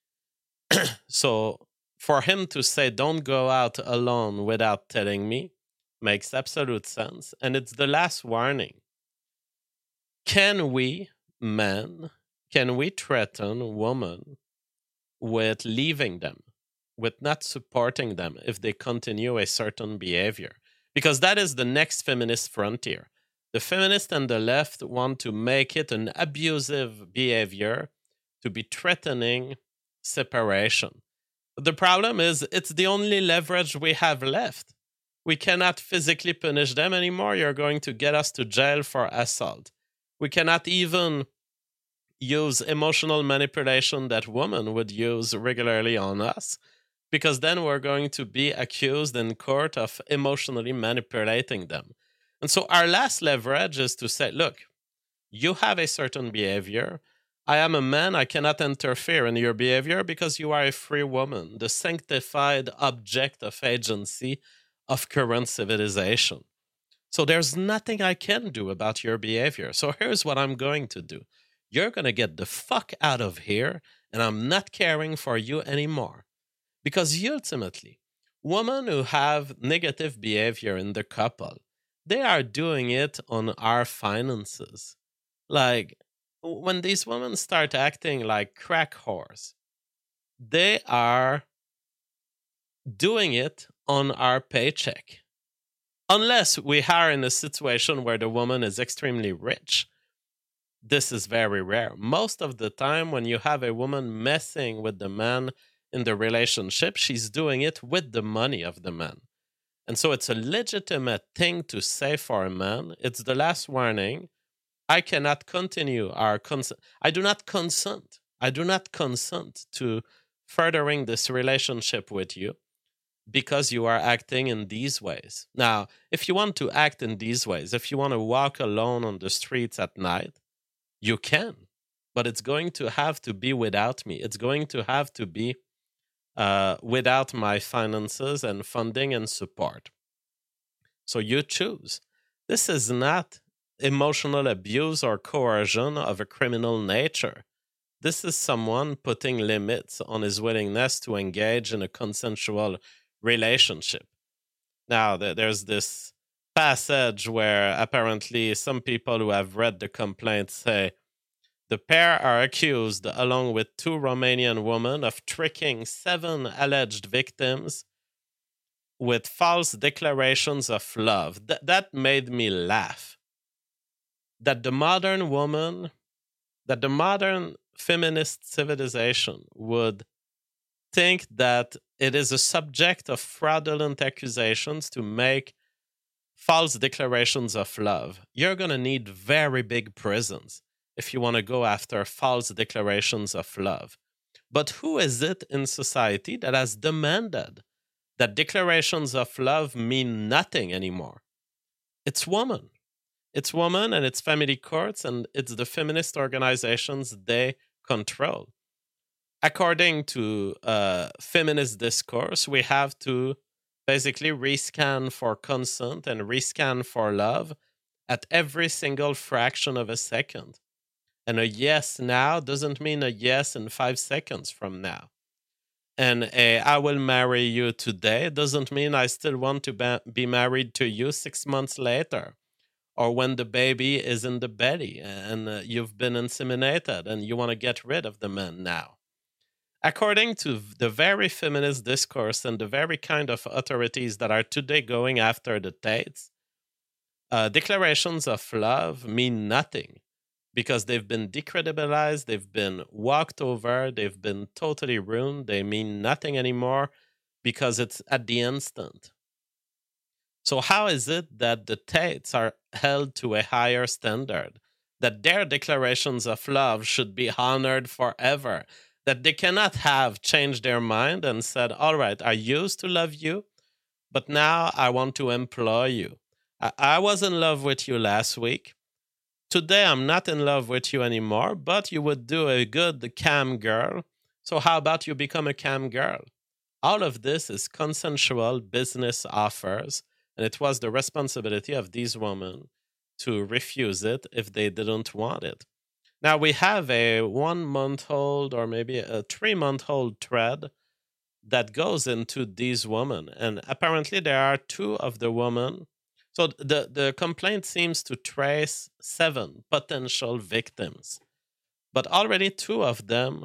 So for him to say, don't go out alone without telling me, makes absolute sense. And it's the last warning. Can we, men, threaten women with leaving them, with not supporting them if they continue a certain behavior? Because that is the next feminist frontier. The feminists and the left want to make it an abusive behavior to be threatening separation. But the problem is it's the only leverage we have left. We cannot physically punish them anymore. You're going to get us to jail for assault. We cannot even use emotional manipulation that women would use regularly on us, because then we're going to be accused in court of emotionally manipulating them. And so our last leverage is to say, look, you have a certain behavior. I am a man. I cannot interfere in your behavior because you are a free woman, the sanctified object of agency of current civilization. So there's nothing I can do about your behavior. So here's what I'm going to do. You're going to get the fuck out of here, and I'm not caring for you anymore. Because ultimately, women who have negative behavior in the couple, they are doing it on our finances. Like, when these women start acting like crack whores, they are doing it on our paycheck. Unless we are in a situation where the woman is extremely rich. This is very rare. Most of the time, when you have a woman messing with the man in the relationship, she's doing it with the money of the man. And so it's a legitimate thing to say for a man. It's the last warning. I cannot continue our I do not consent. I do not consent to furthering this relationship with you because you are acting in these ways. Now, if you want to act in these ways, if you want to walk alone on the streets at night, you can, but it's going to have to be without me. It's going to have to be without my finances and funding and support. So you choose. This is not emotional abuse or coercion of a criminal nature. This is someone putting limits on his willingness to engage in a consensual relationship. Now, there's this passage where apparently some people who have read the complaint say the pair are accused, along with 2 Romanian women, of tricking 7 alleged victims with false declarations of love. That made me laugh. That the modern woman, that the modern feminist civilization would think that it is a subject of fraudulent accusations to make false declarations of love. You're going to need very big prisons if you want to go after false declarations of love. But who is it in society that has demanded that declarations of love mean nothing anymore? It's women. It's women and it's family courts and it's the feminist organizations they control. According to feminist discourse, we have to basically rescan for consent and rescan for love at every single fraction of a second. And a yes now doesn't mean a yes in 5 seconds from now. And I will marry you today doesn't mean I still want to be married to you 6 months later, or when the baby is in the belly and you've been inseminated and you want to get rid of the man now. According to the very feminist discourse and the very kind of authorities that are today going after the Tates, declarations of love mean nothing because they've been decredibilized, they've been walked over, they've been totally ruined. They mean nothing anymore because it's at the instant. So how is it that the Tates are held to a higher standard, that their declarations of love should be honored forever, that they cannot have changed their mind and said, all right, I used to love you, but now I want to employ you. I was in love with you last week. Today, I'm not in love with you anymore, but you would do a good cam girl. So how about you become a cam girl? All of this is consensual business offers, and it was the responsibility of these women to refuse it if they didn't want it. Now, we have a 1-month-old or maybe a 3-month-old thread that goes into these women, and apparently there are 2 of the women. So the complaint seems to trace 7 potential victims, but already 2 of them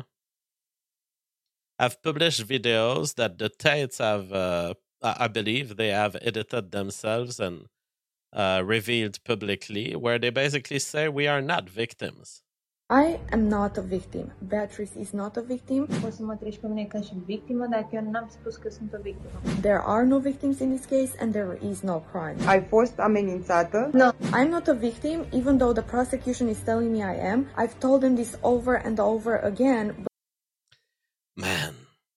have published videos that the Tates have, I believe they have edited themselves and revealed publicly, where they basically say we are not victims. I am not a victim. Beatrice is not a victim. Poți să mă treci pe mine ca și victimă, dar eu n-am spus că sunt o victimă. There are no victims in this case and there is no crime. Ai fost amenințată? No. I'm not a victim, even though the prosecution is telling me I am. I've told them this over and over again. Man,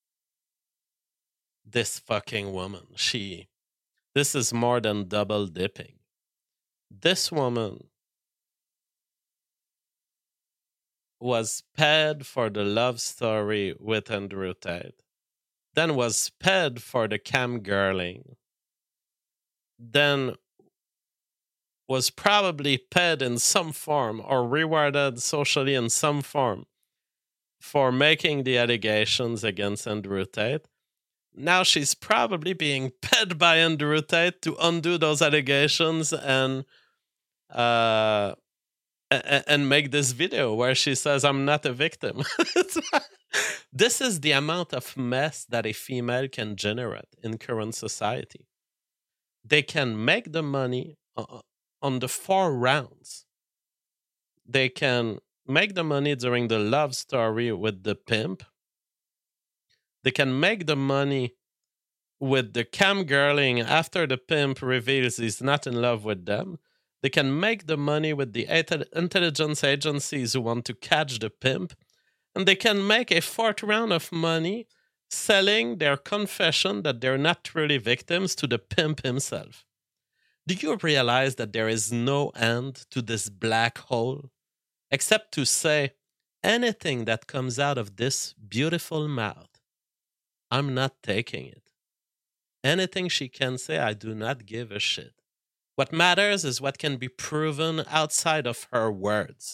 this fucking woman, this is more than double dipping. This woman was paid for the love story with Andrew Tate, then was paid for the cam girling, then was probably paid in some form or rewarded socially in some form for making the allegations against Andrew Tate. Now she's probably being paid by Andrew Tate to undo those allegations and make this video where she says, I'm not a victim. This is the amount of mess that a female can generate in current society. They can make the money on the 4 rounds. They can make the money during the love story with the pimp. They can make the money with the cam girling after the pimp reveals he's not in love with them. They can make the money with the intelligence agencies who want to catch the pimp, and they can make a fourth round of money selling their confession that they're not truly victims to the pimp himself. Do you realize that there is no end to this black hole? Except to say, anything that comes out of this beautiful mouth, I'm not taking it. Anything she can say, I do not give a shit. What matters is what can be proven outside of her words.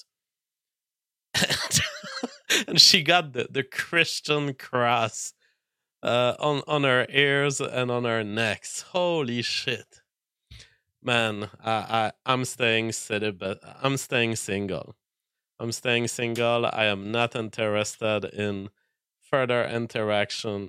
And she got the Christian cross on her ears and on her necks. Holy shit. Man, I'm staying but I'm staying single. I'm staying single. I am not interested in further interaction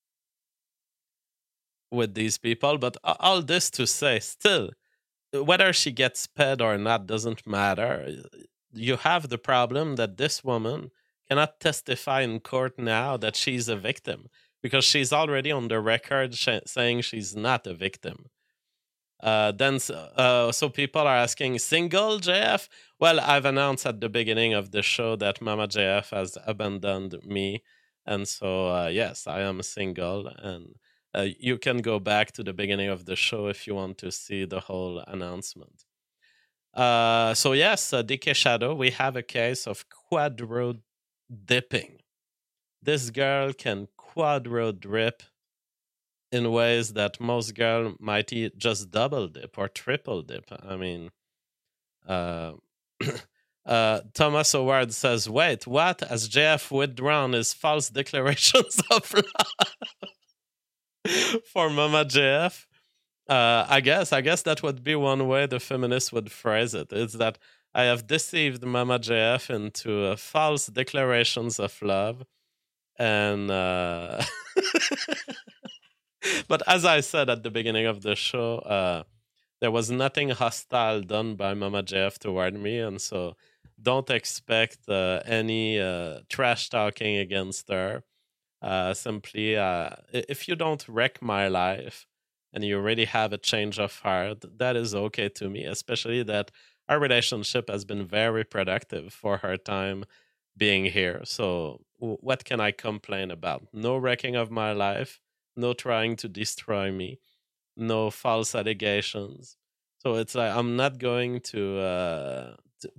with these people. But all this to say, still, whether she gets paid or not doesn't matter. You have the problem that this woman cannot testify in court now that she's a victim because she's already on the record saying she's not a victim. So people are asking, single JF? Well, I've announced at the beginning of the show that Mama JF has abandoned me. And so, yes, I am single. And you can go back to the beginning of the show if you want to see the whole announcement. So yes, DK Shadow, we have a case of quadro dipping. This girl can quadro drip in ways that most girls might just double dip or triple dip. I mean, Thomas Howard says, wait, what? Has JF withdrawn his false declarations of love for Mama JF? I guess that would be one way the feminists would phrase it. It's that I have deceived Mama JF into false declarations of love. And but as I said at the beginning of the show, there was nothing hostile done by Mama JF toward me. And so don't expect any trash talking against her. Simply, if you don't wreck my life and you already have a change of heart, that is okay to me, especially that our relationship has been very productive for her time being here. So what can I complain about? No wrecking of my life, no trying to destroy me, no false allegations. So it's like I'm not going to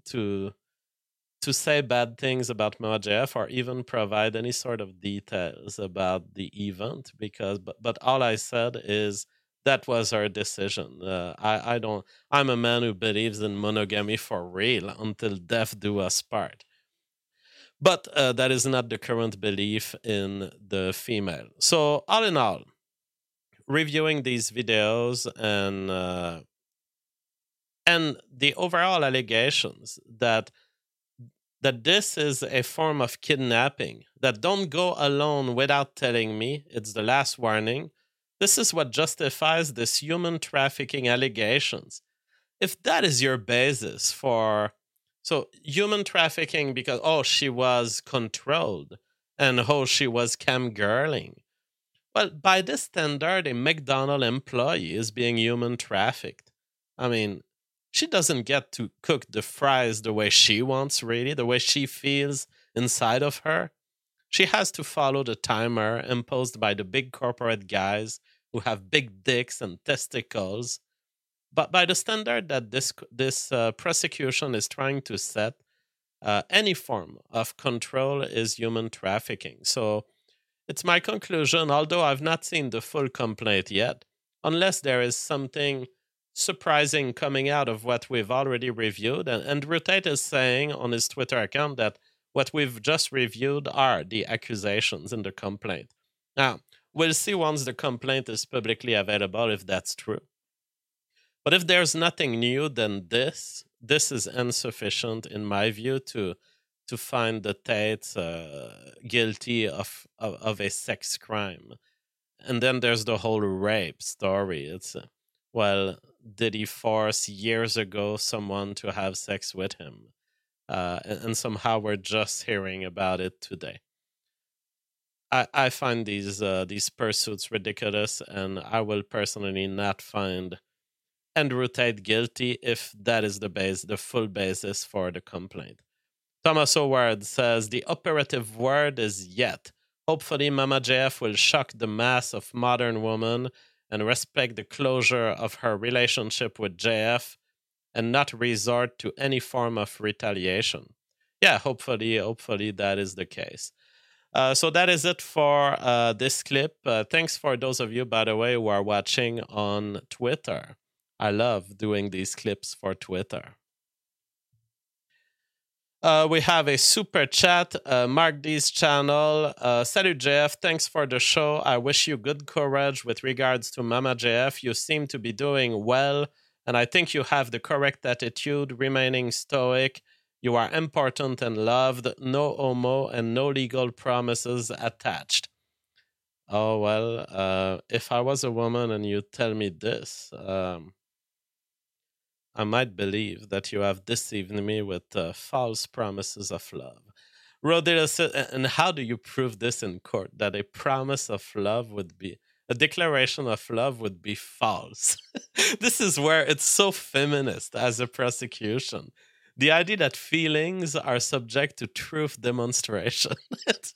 say bad things about Mama JF or even provide any sort of details about the event but all I said is that was her decision. I'm a man who believes in monogamy for real until death do us part. But that is not the current belief in the female. So all in all, reviewing these videos and the overall allegations that this is a form of kidnapping, that don't go alone without telling me, it's the last warning. This is what justifies this human trafficking allegations. If that is your basis for, so human trafficking because, she was controlled and, she was camgirling. Well, by this standard, a McDonald's employee is being human trafficked. I mean, she doesn't get to cook the fries the way she wants, really, the way she feels inside of her. She has to follow the timer imposed by the big corporate guys who have big dicks and testicles. But by the standard that this prosecution is trying to set, any form of control is human trafficking. So it's my conclusion, although I've not seen the full complaint yet, unless there is something surprising coming out of what we've already reviewed. And Rutate is saying on his Twitter account that what we've just reviewed are the accusations in the complaint. Now, we'll see once the complaint is publicly available if that's true. But if there's nothing new, then this is insufficient, in my view, to find the Tates guilty of a sex crime. And then there's the whole rape story. It's, did he force years ago someone to have sex with him? And somehow we're just hearing about it today. I find these pursuits ridiculous, and I will personally not find Andrew Tate guilty if that is the full basis for the complaint. Thomas Howard says the operative word is yet. Hopefully, Mama JF will shock the mass of modern women and respect the closure of her relationship with JF and not resort to any form of retaliation. Yeah, hopefully that is the case. So that is it for this clip. Thanks for those of you, by the way, who are watching on Twitter. I love doing these clips for Twitter. We have a super chat. Mark D's channel. Salut JF, thanks for the show. I wish you good courage with regards to Mama JF. You seem to be doing well, and I think you have the correct attitude, remaining stoic. You are important and loved. No homo and no legal promises attached. Oh, well, if I was a woman and you tell me this, I might believe that you have deceived me with false promises of love. Rodela said, and how do you prove this in court? That a promise of love would be, a declaration of love would be false. This is where it's so feminist as a prosecution. The idea that feelings are subject to truth demonstration. It's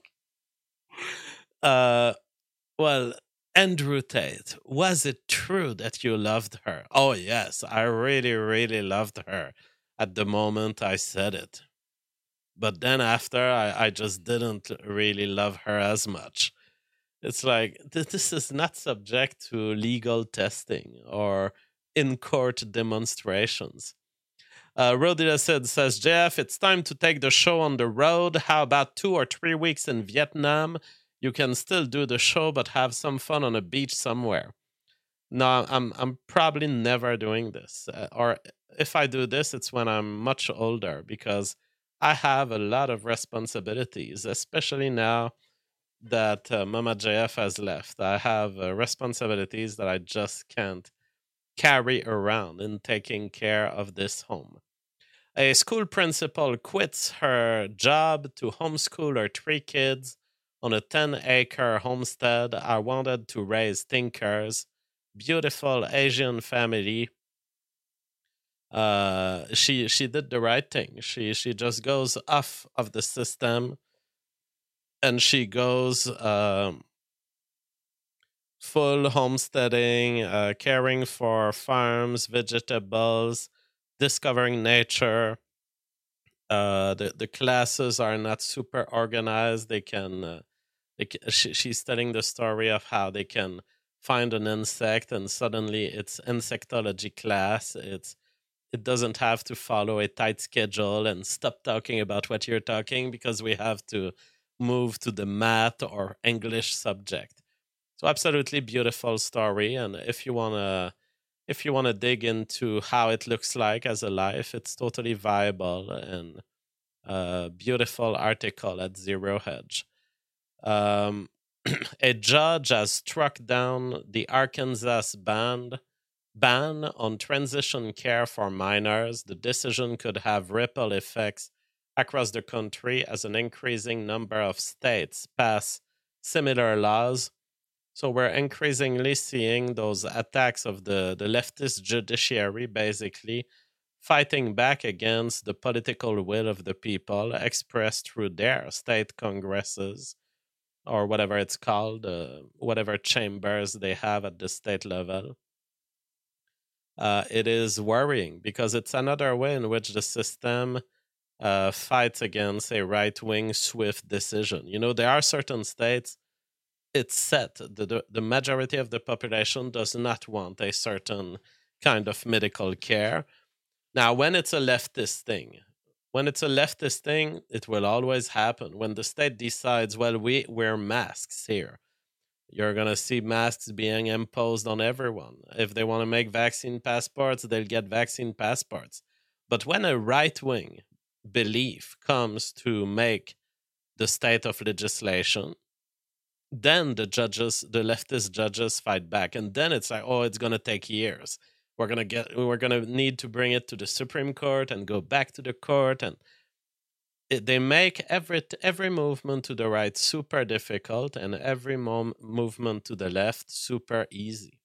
like, well, Andrew Tate, was it true that you loved her? Oh, yes, I really, really loved her at the moment I said it. But then after, I just didn't really love her as much. It's like, this is not subject to legal testing or in-court demonstrations. Rodila says, Jeff, it's time to take the show on the road. How about 2 or 3 weeks in Vietnam? You can still do the show, but have some fun on a beach somewhere. No, I'm probably never doing this. Or if I do this, it's when I'm much older, because I have a lot of responsibilities, especially now that Mama JF has left. I have responsibilities that I just can't carry around in taking care of this home. A school principal quits her job to homeschool her 3 kids on a 10-acre homestead. I wanted to raise thinkers. Beautiful Asian family. She did the right thing. She just goes off of the system, and she goes full homesteading, caring for farms, vegetables, discovering nature. The classes are not super organized. She's telling the story of how they can find an insect and suddenly it's insectology class. It doesn't have to follow a tight schedule and stop talking about what you're talking because we have to move to the math or English subject. So absolutely beautiful story. And if you wanna dig into how it looks like as a life, it's totally viable and beautiful article at Zero Hedge. A judge has struck down the Arkansas ban on transition care for minors. The decision could have ripple effects across the country as an increasing number of states pass similar laws. So we're increasingly seeing those attacks of the leftist judiciary, basically fighting back against the political will of the people expressed through their state congresses, or whatever it's called, whatever chambers they have at the state level. It is worrying because it's another way in which the system fights against a right-wing swift decision. You know, there are certain states, it's set. The majority of the population does not want a certain kind of medical care. Now, when it's a leftist thing, it will always happen. When the state decides, well, we wear masks here, you're going to see masks being imposed on everyone. If they want to make vaccine passports, they'll get vaccine passports. But when a right-wing belief comes to make the state of legislation, then the leftist judges fight back. And then it's like, oh, it's going to take years. We're going to need to bring it to the Supreme Court and go back to the court. And they make every movement to the right super difficult and every movement to the left super easy.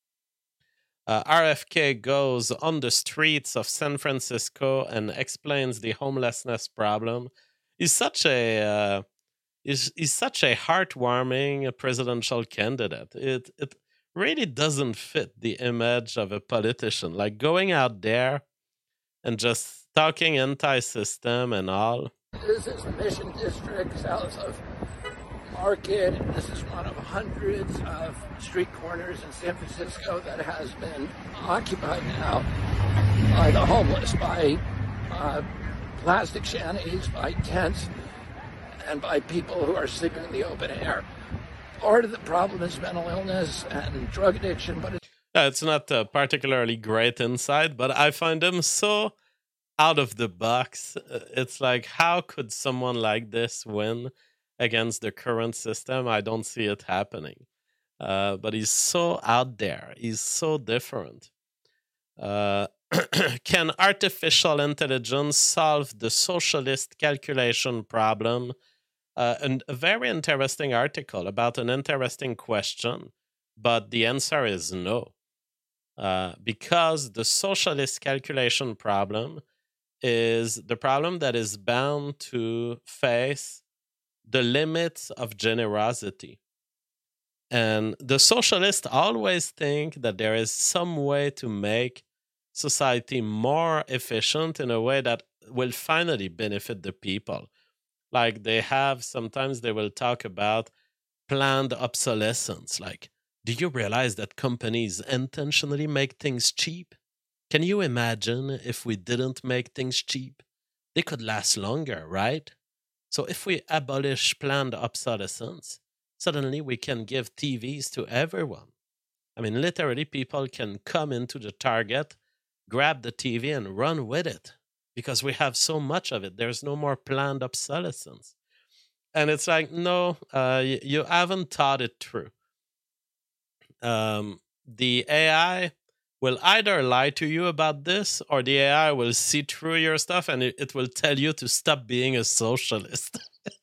RFK goes on the streets of San Francisco and explains the homelessness problem. He's such a heartwarming presidential candidate. It really doesn't fit the image of a politician. Like going out there and just talking anti-system and all. This is the Mission District south of Market. This is one of hundreds of street corners in San Francisco that has been occupied now by the homeless, by plastic shanties, by tents, and by people who are sleeping in the open air. Part of the problem is mental illness and drug addiction, but it's not a particularly great insight, but I find them so out of the box. It's like, how could someone like this win against the current system? I don't see it happening. But he's so out there. He's so different. Can artificial intelligence solve the socialist calculation problem? And a very interesting article about an interesting question, but the answer is no. Because the socialist calculation problem is the problem that is bound to face the limits of generosity. And the socialists always think that there is some way to make society more efficient in a way that will finally benefit the people. Like sometimes they will talk about planned obsolescence. Like, do you realize that companies intentionally make things cheap? Can you imagine if we didn't make things cheap? They could last longer, right? So if we abolish planned obsolescence, suddenly we can give TVs to everyone. I mean, literally, people can come into the Target, grab the TV, and run with it because we have so much of it. There's no more planned obsolescence. And it's like, no, you haven't thought it through. The AI will either lie to you about this, or the AI will see through your stuff and it will tell you to stop being a socialist.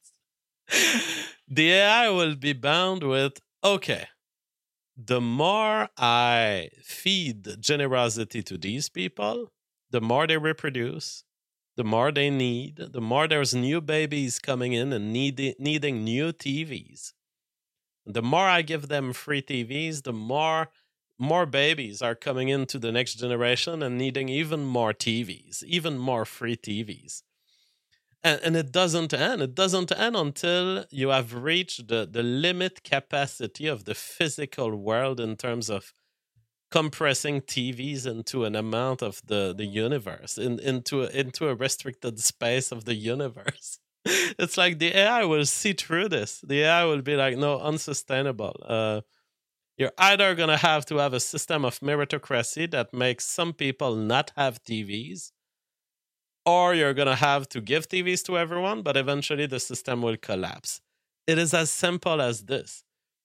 The AI will be bound with, okay, the more I feed generosity to these people, the more they reproduce, the more they need, the more there's new babies coming in and needing new TVs. The more I give them free TVs, the more babies are coming into the next generation and needing even more TVs, even more free TVs. And it doesn't end. It doesn't end until you have reached the limit capacity of the physical world in terms of compressing TVs into an amount of the universe, into a restricted space of the universe. It's like the AI will see through this. The AI will be like, no, unsustainable. You're either going to have a system of meritocracy that makes some people not have TVs, or you're going to have to give TVs to everyone, but eventually the system will collapse. It is as simple as this.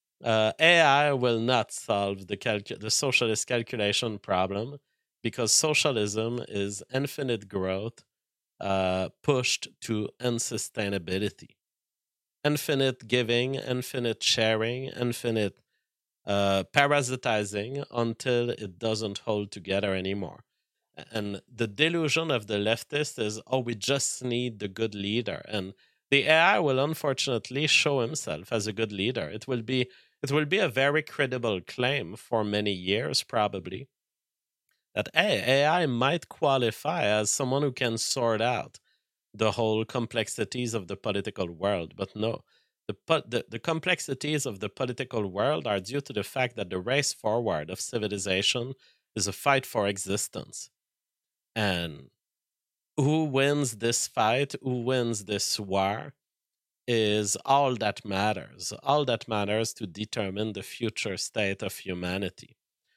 AI will not solve the socialist calculation problem because socialism is infinite growth pushed to unsustainability. Infinite giving, infinite sharing, infinite parasitizing until it doesn't hold together anymore. And the delusion of the leftist is, oh, we just need the good leader. And the AI will unfortunately show himself as a good leader. It will be a very credible claim for many years, probably, that AI might qualify as someone who can sort out the whole complexities of the political world. But no, the complexities of the political world are due to the fact that the race forward of civilization is a fight for existence. And who wins this fight, who wins this war, is all that matters. All that matters to determine the future state of humanity.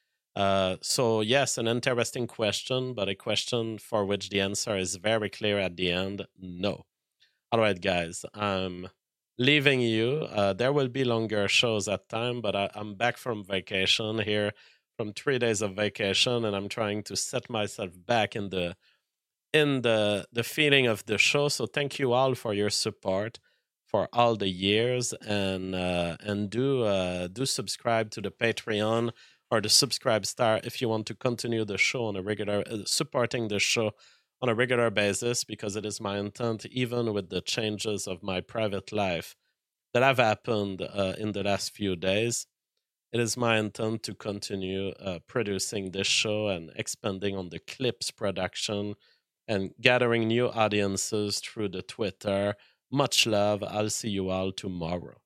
So yes, an interesting question, but a question for which the answer is very clear at the end, no. All right, guys, I'm leaving you. There will be longer shows at time, but I'm back from vacation here, from 3 days of vacation, and I'm trying to set myself back in the in the feeling of the show. So thank you all for your support for all the years, and do subscribe to the Patreon or the Subscribe Star if you want to continue the show on a regular supporting the show on a regular basis, because it is my intent, even with the changes of my private life that have happened in the last few days, it is my intent to continue producing this show and expanding on the clips production and gathering new audiences through the Twitter. Much love. I'll see you all tomorrow.